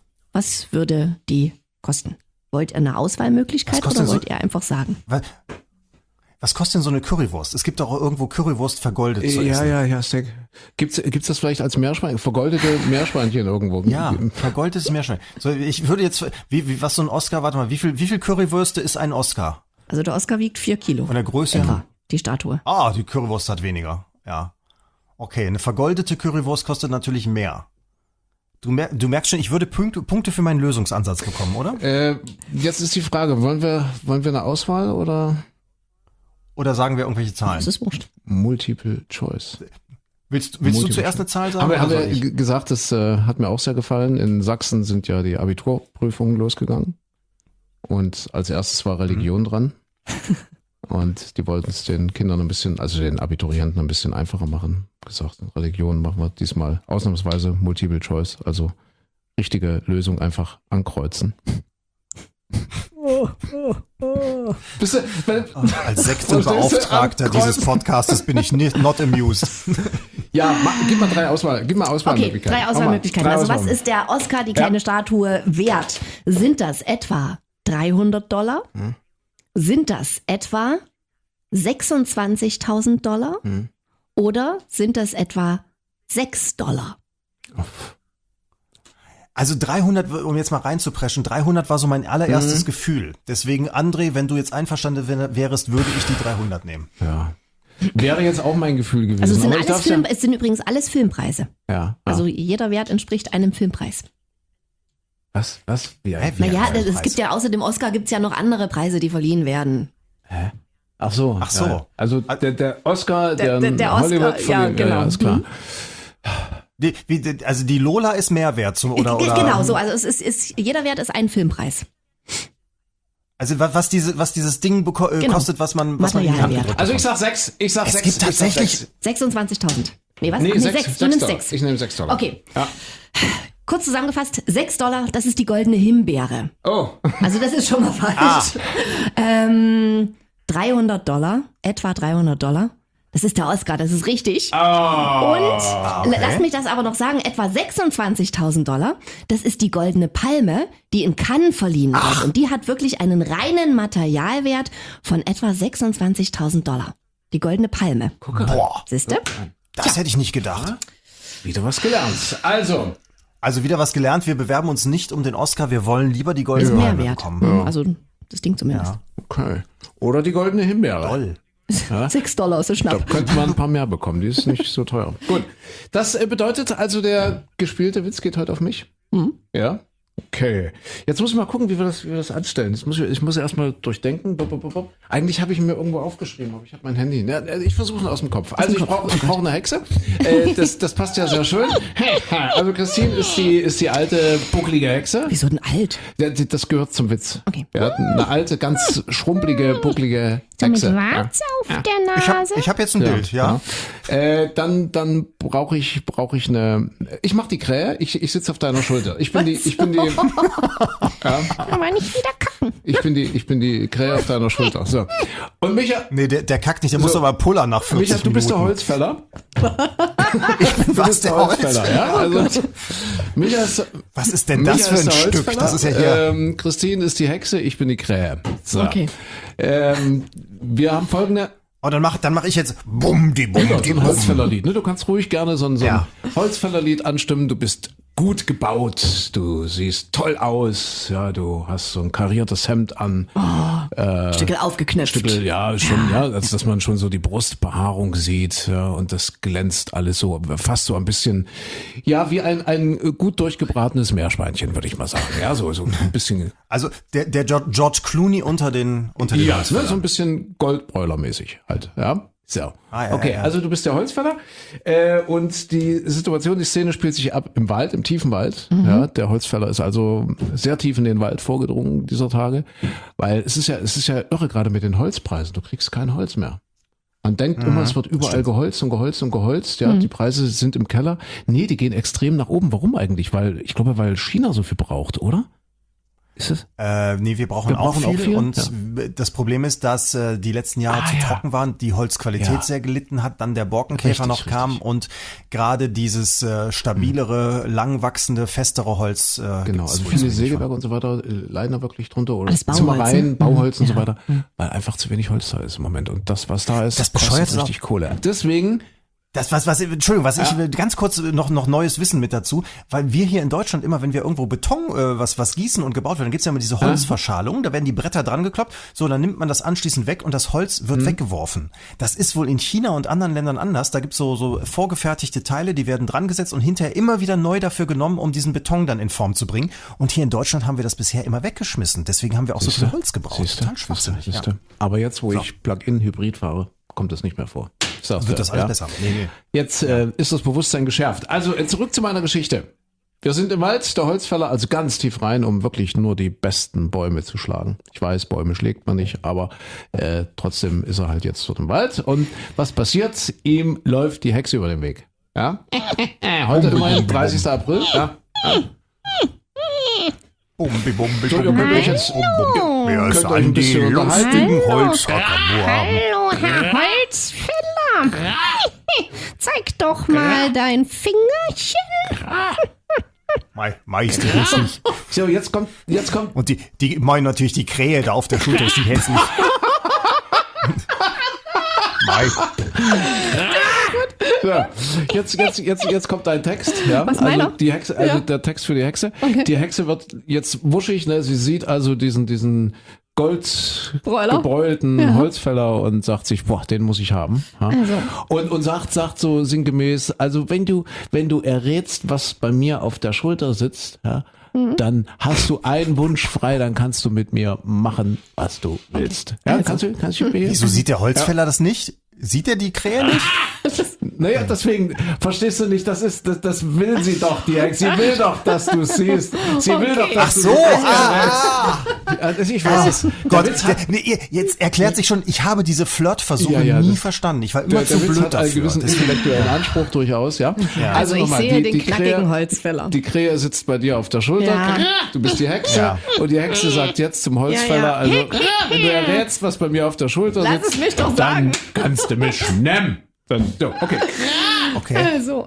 was würde die kosten? Wollt ihr eine Auswahlmöglichkeit oder wollt so, ihr einfach sagen? Was, was kostet denn so eine Currywurst? Es gibt doch irgendwo Currywurst vergoldet zu essen. Ja, ja, ja, Steak. Gibt's, gibt's das vielleicht als Meerschwein, vergoldete Meerschweinchen irgendwo? Ja, vergoldetes Meerschwein. So, ich würde jetzt, wie, wie, was so ein Oscar, warte mal, wie viel, wie viel Currywürste ist ein Oscar? Also der Oscar wiegt vier Kilo. Von der Größe her? Die Statue. Ah, die Currywurst hat weniger, ja. Okay, eine vergoldete Currywurst kostet natürlich mehr. Du, mer- du merkst schon, ich würde Punkte, Punkte für meinen Lösungsansatz bekommen, oder? Äh, jetzt ist die Frage, wollen wir, wollen wir eine Auswahl oder? Oder sagen wir irgendwelche Zahlen? Das ist wurscht. Multiple Choice. Willst, willst Multiple du zuerst eine Zahl sagen? Haben wir, haben wir g- gesagt, das äh, hat mir auch sehr gefallen. In Sachsen sind ja die Abiturprüfungen losgegangen. Und als erstes war Religion mhm. dran. Und die wollten es den Kindern ein bisschen, also den Abiturienten ein bisschen einfacher machen. Gesagt, Religion machen wir diesmal ausnahmsweise Multiple Choice, also richtige Lösung einfach ankreuzen. Oh, oh, oh. Bist du, weil, Als Sektenbeauftragter dieses Podcastes bin ich nicht not amused. Ja, ma, gib mal drei Auswahl, gib mal Auswahlmöglichkeiten. Okay, drei Auswahlmöglichkeiten. Drei also Auswahl. was ist der Oscar, die kleine Ja. Statue, wert? Sind das etwa dreihundert Dollar? Hm. Sind das etwa sechsundzwanzigtausend Dollar? Hm. Oder sind das etwa sechs Dollar? Also dreihundert, um jetzt mal reinzupreschen, dreihundert war so mein allererstes Mhm. Gefühl. Deswegen, André, wenn du jetzt einverstanden wär- wärst, würde ich die dreihundert nehmen. Ja. Wäre jetzt auch mein Gefühl gewesen. Also es sind, aber ich alles darf's Film, es sind übrigens alles Filmpreise. ja, ja. Also ja. jeder Wert entspricht einem Filmpreis. Was? Was? Wie, Hä, wie, wie? Naja, Filmpreis. es gibt ja außer dem Oscar gibt's ja noch andere Preise, die verliehen werden. Ach so. Ach so. Ja. Also der, der Oscar, Der- der, der- der Oscar, Hollywood ja, verliehen- genau. ja, ist klar. Mhm. Die, wie, also die Lola ist Mehrwert zum, oder, oder? Genau so, also es ist, ist jeder Wert ist ein Filmpreis. Also wa- was diese, was dieses Ding beko- äh, Genau. kostet, was man, was man in die Hand Materialwert. gedrückt Also ich bekommt. sag sechs. Ich sag Es sechs. gibt ich sag tatsächlich- sechs. sechsundzwanzigtausend. Nee, was? Nee, Ach nee, sechs, sechs. Du sechs nimmst Dollar. sechs. Ich nehme sechs Dollar. Okay. Ja. Kurz zusammengefasst, sechs Dollar, das ist die goldene Himbeere. Oh. Also das ist schon mal falsch. Ähm, dreihundert Dollar, etwa dreihundert Dollar. Das ist der Oscar, das ist richtig. Oh. Und lass mich das aber noch sagen, etwa sechsundzwanzigtausend Dollar, das ist die goldene Palme, die in Cannes verliehen wird. Und die hat wirklich einen reinen Materialwert von etwa sechsundzwanzigtausend Dollar. Die goldene Palme. Boah, Siehst du? das hätte ich nicht gedacht. Wieder was gelernt. Also. Also wieder was gelernt, wir bewerben uns nicht um den Oscar, wir wollen lieber die Ist goldene mehr Palme wert. bekommen. Also das Ding zumindest. Okay. Oder die goldene Himbeere. Toll. Sechs Dollar ist so Da schnapp. könnte man ein paar mehr bekommen. Die ist nicht so teuer. Gut. Das äh, bedeutet also, der gespielte Witz geht heute auf mich. Mhm. Ja. Okay. Jetzt muss ich mal gucken, wie wir das, wie wir das anstellen. Jetzt muss ich, ich muss erstmal durchdenken. Bop, bop, bop, bop. Eigentlich habe ich ihn mir irgendwo aufgeschrieben, aber ich habe mein Handy. Ja, ich versuche ihn aus dem Kopf. Also ich brauche ich brauch eine Hexe. Äh, das, das passt ja sehr schön. Also Christine ist die, ist die alte, bucklige Hexe. Wieso denn alt? Ja, die- das gehört zum Witz. Okay. Ja, eine alte, ganz schrumpelige, bucklige Hexe. Ja. auf der Ich habe ich hab jetzt ein Bild, ja. ja. Äh, dann dann brauche ich brauche ich eine. Ich mach die Krähe. Ich, ich sitze auf deiner Schulter. Ich bin die. Ich bin die. ja, Aber nicht wieder kacken. ich bin die. Ich bin die Krähe auf deiner Schulter. So. Und Micha. Nee, der, der kackt nicht, der muss So. aber pullern nach vierzig Micha, du bist der Minuten. Holzfäller. Du Was, bist der der Holzfäller, ja? Also, Micha ist, Was ist denn das Micha für ist ein der Stück? Holzfäller, Das ist ja hier. Ähm, Christine ist die Hexe, ich bin die Krähe. So. Okay. Ähm, wir haben folgende. Oh, dann mach, dann mach ich jetzt Bum, die Bum, Ja, die so ein Bum. Holzfällerlied. Ne? Du kannst ruhig gerne so ein, so ein Ja. Holzfällerlied anstimmen. Du bist gut gebaut. Du siehst toll aus. Ja, du hast so ein kariertes Hemd an. Stückel aufgeknüpft. Stückel, ja, schon, ja, als dass man schon so die Brustbehaarung sieht, ja, und das glänzt alles so, fast so ein bisschen, ja, wie ein, ein gut durchgebratenes Meerschweinchen, würde ich mal sagen. Ja, so, so ein bisschen, Also der, der George George Clooney unter den unter den ja, ne, Holzfällern. so ein bisschen Goldbräuler-mäßig halt, ja. So. Ah, ja, okay, ja, ja. also du bist der Holzfäller äh, und die Situation, die Szene spielt sich ab im Wald, im tiefen Wald. Ja, der Holzfäller ist also sehr tief in den Wald vorgedrungen dieser Tage, weil es ist ja, es ist ja irre gerade mit den Holzpreisen. Du kriegst kein Holz mehr. Man denkt immer, es wird überall geholzt und geholzt und geholzt. Ja, die Preise sind im Keller. Nee, die gehen extrem nach oben. Warum eigentlich? Weil ich glaube, weil China so viel braucht, oder? Ist es? Äh, nee, wir brauchen, Wir auch, brauchen auch viel, viel, und ja. das Problem ist, dass äh, die letzten Jahre Ah, zu ja. trocken waren, die Holzqualität Ja. sehr gelitten hat, dann der Borkenkäfer Richtig, noch kam richtig. und gerade dieses äh, stabilere, langwachsende, festere Holz äh, Genau, gibt's also wohl viele zu wenig Sägewerke und so weiter äh, leiden da wirklich drunter. Oder Alles Bauholz, Zimmereien, ne? Bauholz und so Ja. weiter, weil einfach zu wenig Holz da ist im Moment. Und das, was da ist, Das kostet bescheuert ist richtig Kohle. Deswegen, Das, was, was, Entschuldigung, was ich will ganz kurz noch, noch neues Wissen mit dazu, weil wir hier in Deutschland immer, wenn wir irgendwo Beton, äh, was, was gießen und gebaut wird, dann gibt's ja immer diese Holzverschalung, da werden die Bretter dran gekloppt, so, dann nimmt man das anschließend weg und das Holz wird weggeworfen. Das ist wohl in China und anderen Ländern anders, da gibt's so, so vorgefertigte Teile, die werden dran gesetzt und hinterher immer wieder neu dafür genommen, um diesen Beton dann in Form zu bringen. Und hier in Deutschland haben wir das bisher immer weggeschmissen, deswegen haben wir auch so viel Holz gebraucht. siehste, Total siehste, schwachsinnig. siehste. Ja. Aber jetzt, wo ich Plug-in-Hybrid fahre, kommt das nicht mehr vor. Sagst Wird du, das alles ja? besser? Nee, nee. Jetzt äh, ist das Bewusstsein geschärft. Also äh, zurück zu meiner Geschichte. Wir sind im Wald, der Holzfäller, also ganz tief rein, um wirklich nur die besten Bäume zu schlagen. Ich weiß, Bäume schlägt man nicht, aber äh, trotzdem ist er halt jetzt dort im Wald. Und was passiert? Ihm läuft die Hexe über den Weg. Ja? Heute immerhin dreißigster April. Ja. Ja. Bumbi, bumbi, So, ihr könnt euch jetzt Wer könnt ist euch ein an die bisschen unterhalten. lustigen Holzhacker haben? Hallo, Herr Holzfäller. Zeig doch mal dein Fingerchen. Mei, Meister hässlich. So, jetzt kommt, jetzt kommt. Und die, die meinen natürlich die Krähe da auf der Schulter ist die hässlich. Mei. Ja, jetzt, jetzt, jetzt, jetzt kommt dein Text. Ja? Was also meiner? die Hexe, also Ja. der Text für die Hexe. Okay. Die Hexe wird jetzt wuschig, ne? Sie sieht also diesen, diesen Broiler? goldgebräulten Ja. Holzfäller und sagt sich, boah, den muss ich haben. Ja? Also. Und, und sagt, sagt so sinngemäß, also wenn du, wenn du errätst, was bei mir auf der Schulter sitzt, ja, Mhm. dann hast du einen Wunsch frei, dann kannst du mit mir machen, was du willst. Ja, Also. kannst du, kannst du mir Wieso sieht der Holzfäller das nicht? Sieht er die Krähe nicht? Naja, deswegen, verstehst du nicht, das ist, das, das will sie doch, die Hexe. Sie will doch, dass du es siehst. Sie will doch, dass Ach du so, es ah, Also ich weiß es. Gott, Der Witz hat, der, nee, ihr- jetzt erklärt sich schon, ich habe diese Flirtversuche Ja, ja, nie das- verstanden. Ich war der, immer der zu Witz blöd hat einen dafür. gewissen Deswegen- intellektuellen Anspruch durchaus, ja. Also ich nochmal, sehe die- den die knackigen Krähe- Holzfäller. Die Krähe sitzt bei dir auf der Schulter. Ja. Du bist die Hexe. Ja. Und die Hexe sagt jetzt zum Holzfäller, Ja, ja. also, wenn du errätst, was bei mir auf der Schulter Lass sitzt, es mich doch dann sagen. kannst du mich nehmen. Dann, so, okay. Okay. Also.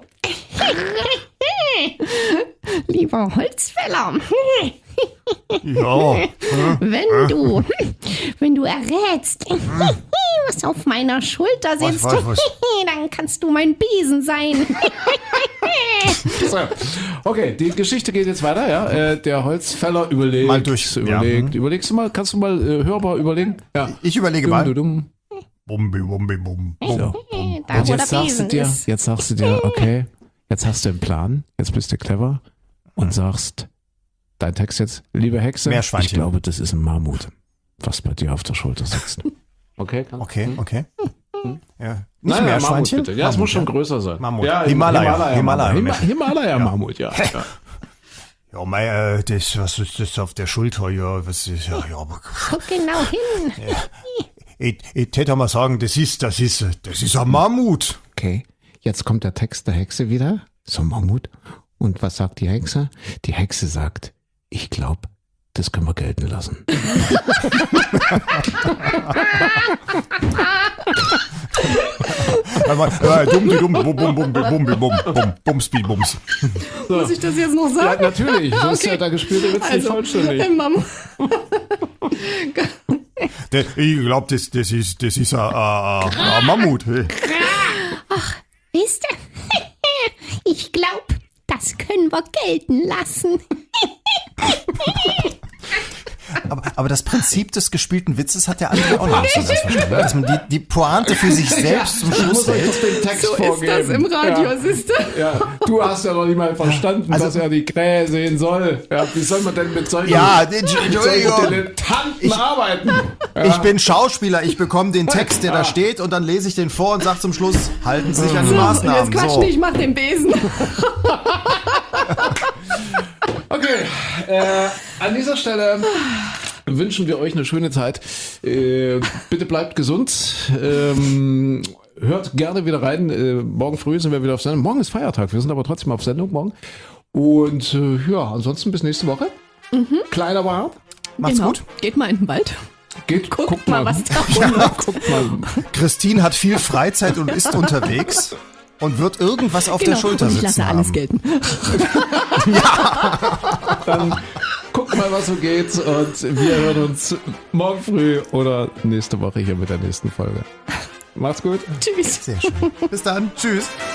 Lieber Holzfäller, Ja. wenn du, wenn du errätst, was auf meiner Schulter sitzt, was, was? dann kannst du mein Besen sein. So. Okay, die Geschichte geht jetzt weiter, ja. Äh, der Holzfäller überlegt. Mal durch, ja. Überlegt. Überlegst du mal, kannst du mal äh, hörbar überlegen? Ja. Ich überlege Dumm, mal. du, dumm. Bumbi, bumbi, bum. So. Da, Und wo jetzt der sagst du Besen dir, ist. jetzt sagst du dir, okay, jetzt hast du einen Plan, jetzt bist du clever und sagst, dein Text jetzt, liebe Hexe, Meerschweinchen. ich glaube, das ist ein Mammut, was bei dir auf der Schulter sitzt. Okay, kann Okay, okay. Ja. Nicht Nein, nein, Meerschweinchen? Mammut bitte. Ja, es Mammut, muss schon ja. größer sein. Mammut. Ja, Himalaya. Himalaya, Himalaya. Himalaya, Himalaya Mammut, ja. ja. Ja, mei, äh, das, was ist das auf der Schulter? Ja, was ist, ja, ja, aber Guck genau hin. ich, ich täte mal sagen, das ist, das ist, das ist ein Mammut. Okay, jetzt kommt der Text der Hexe wieder, so ein Mammut. Und was sagt die Hexe? Die Hexe sagt, ich glaube, das können wir gelten lassen. Ja, mal, ja, dumm, dumm, bum, bum, bum, bum, bum, bum, bum, bumspi, bums. Muss ich das jetzt noch Ja, sagen? natürlich, sonst ist ja der gespielte Witz nicht Also, vollständig. äh, Mama. Der, ich glaube, das, das ist, das ist ein, ein, ein Mammut. Hey. Wisst ihr? Ich glaube, das können wir gelten lassen. Aber, aber das Prinzip des gespielten Witzes hat der andere auch noch nicht so ganz verstanden. ne? Dass man die, die Pointe für sich selbst zum Ich Schluss muss euch hält. doch den Text So ist vorgeben. das im Radio, Ja. siehst du? Ja, du hast ja noch nicht mal verstanden, Also- dass er die Krähe sehen soll. Ja, wie soll man denn mit solchen, Ja, mit solchen Entschuldigung. Dilettanten arbeiten? Ja. Ich bin Schauspieler, ich bekomme den Text, der da steht, und dann lese ich den vor und sage zum Schluss, halten Sie sich an die So, und Maßnahmen. jetzt quatsch So. nicht, mach den Besen. Okay, äh, an dieser Stelle wünschen wir euch eine schöne Zeit. Äh, bitte bleibt gesund. Ähm, hört gerne wieder rein. Äh, morgen früh sind wir wieder auf Sendung. Morgen ist Feiertag, wir sind aber trotzdem auf Sendung morgen. Und äh, ja, ansonsten bis nächste Woche. Kleiner Bart. Macht's Genau. gut. Geht mal in den Wald. Geht, Guckt guckt mal, was da ja, guckt mal. Christine hat viel Freizeit und ist unterwegs und wird irgendwas auf der Schulter Genau. Und ich sitzen lasse alles haben. gelten. Dann guckt mal, was so geht. Und wir hören uns morgen früh oder nächste Woche hier mit der nächsten Folge. Macht's gut. Tschüss. Sehr schön. Bis dann. Tschüss.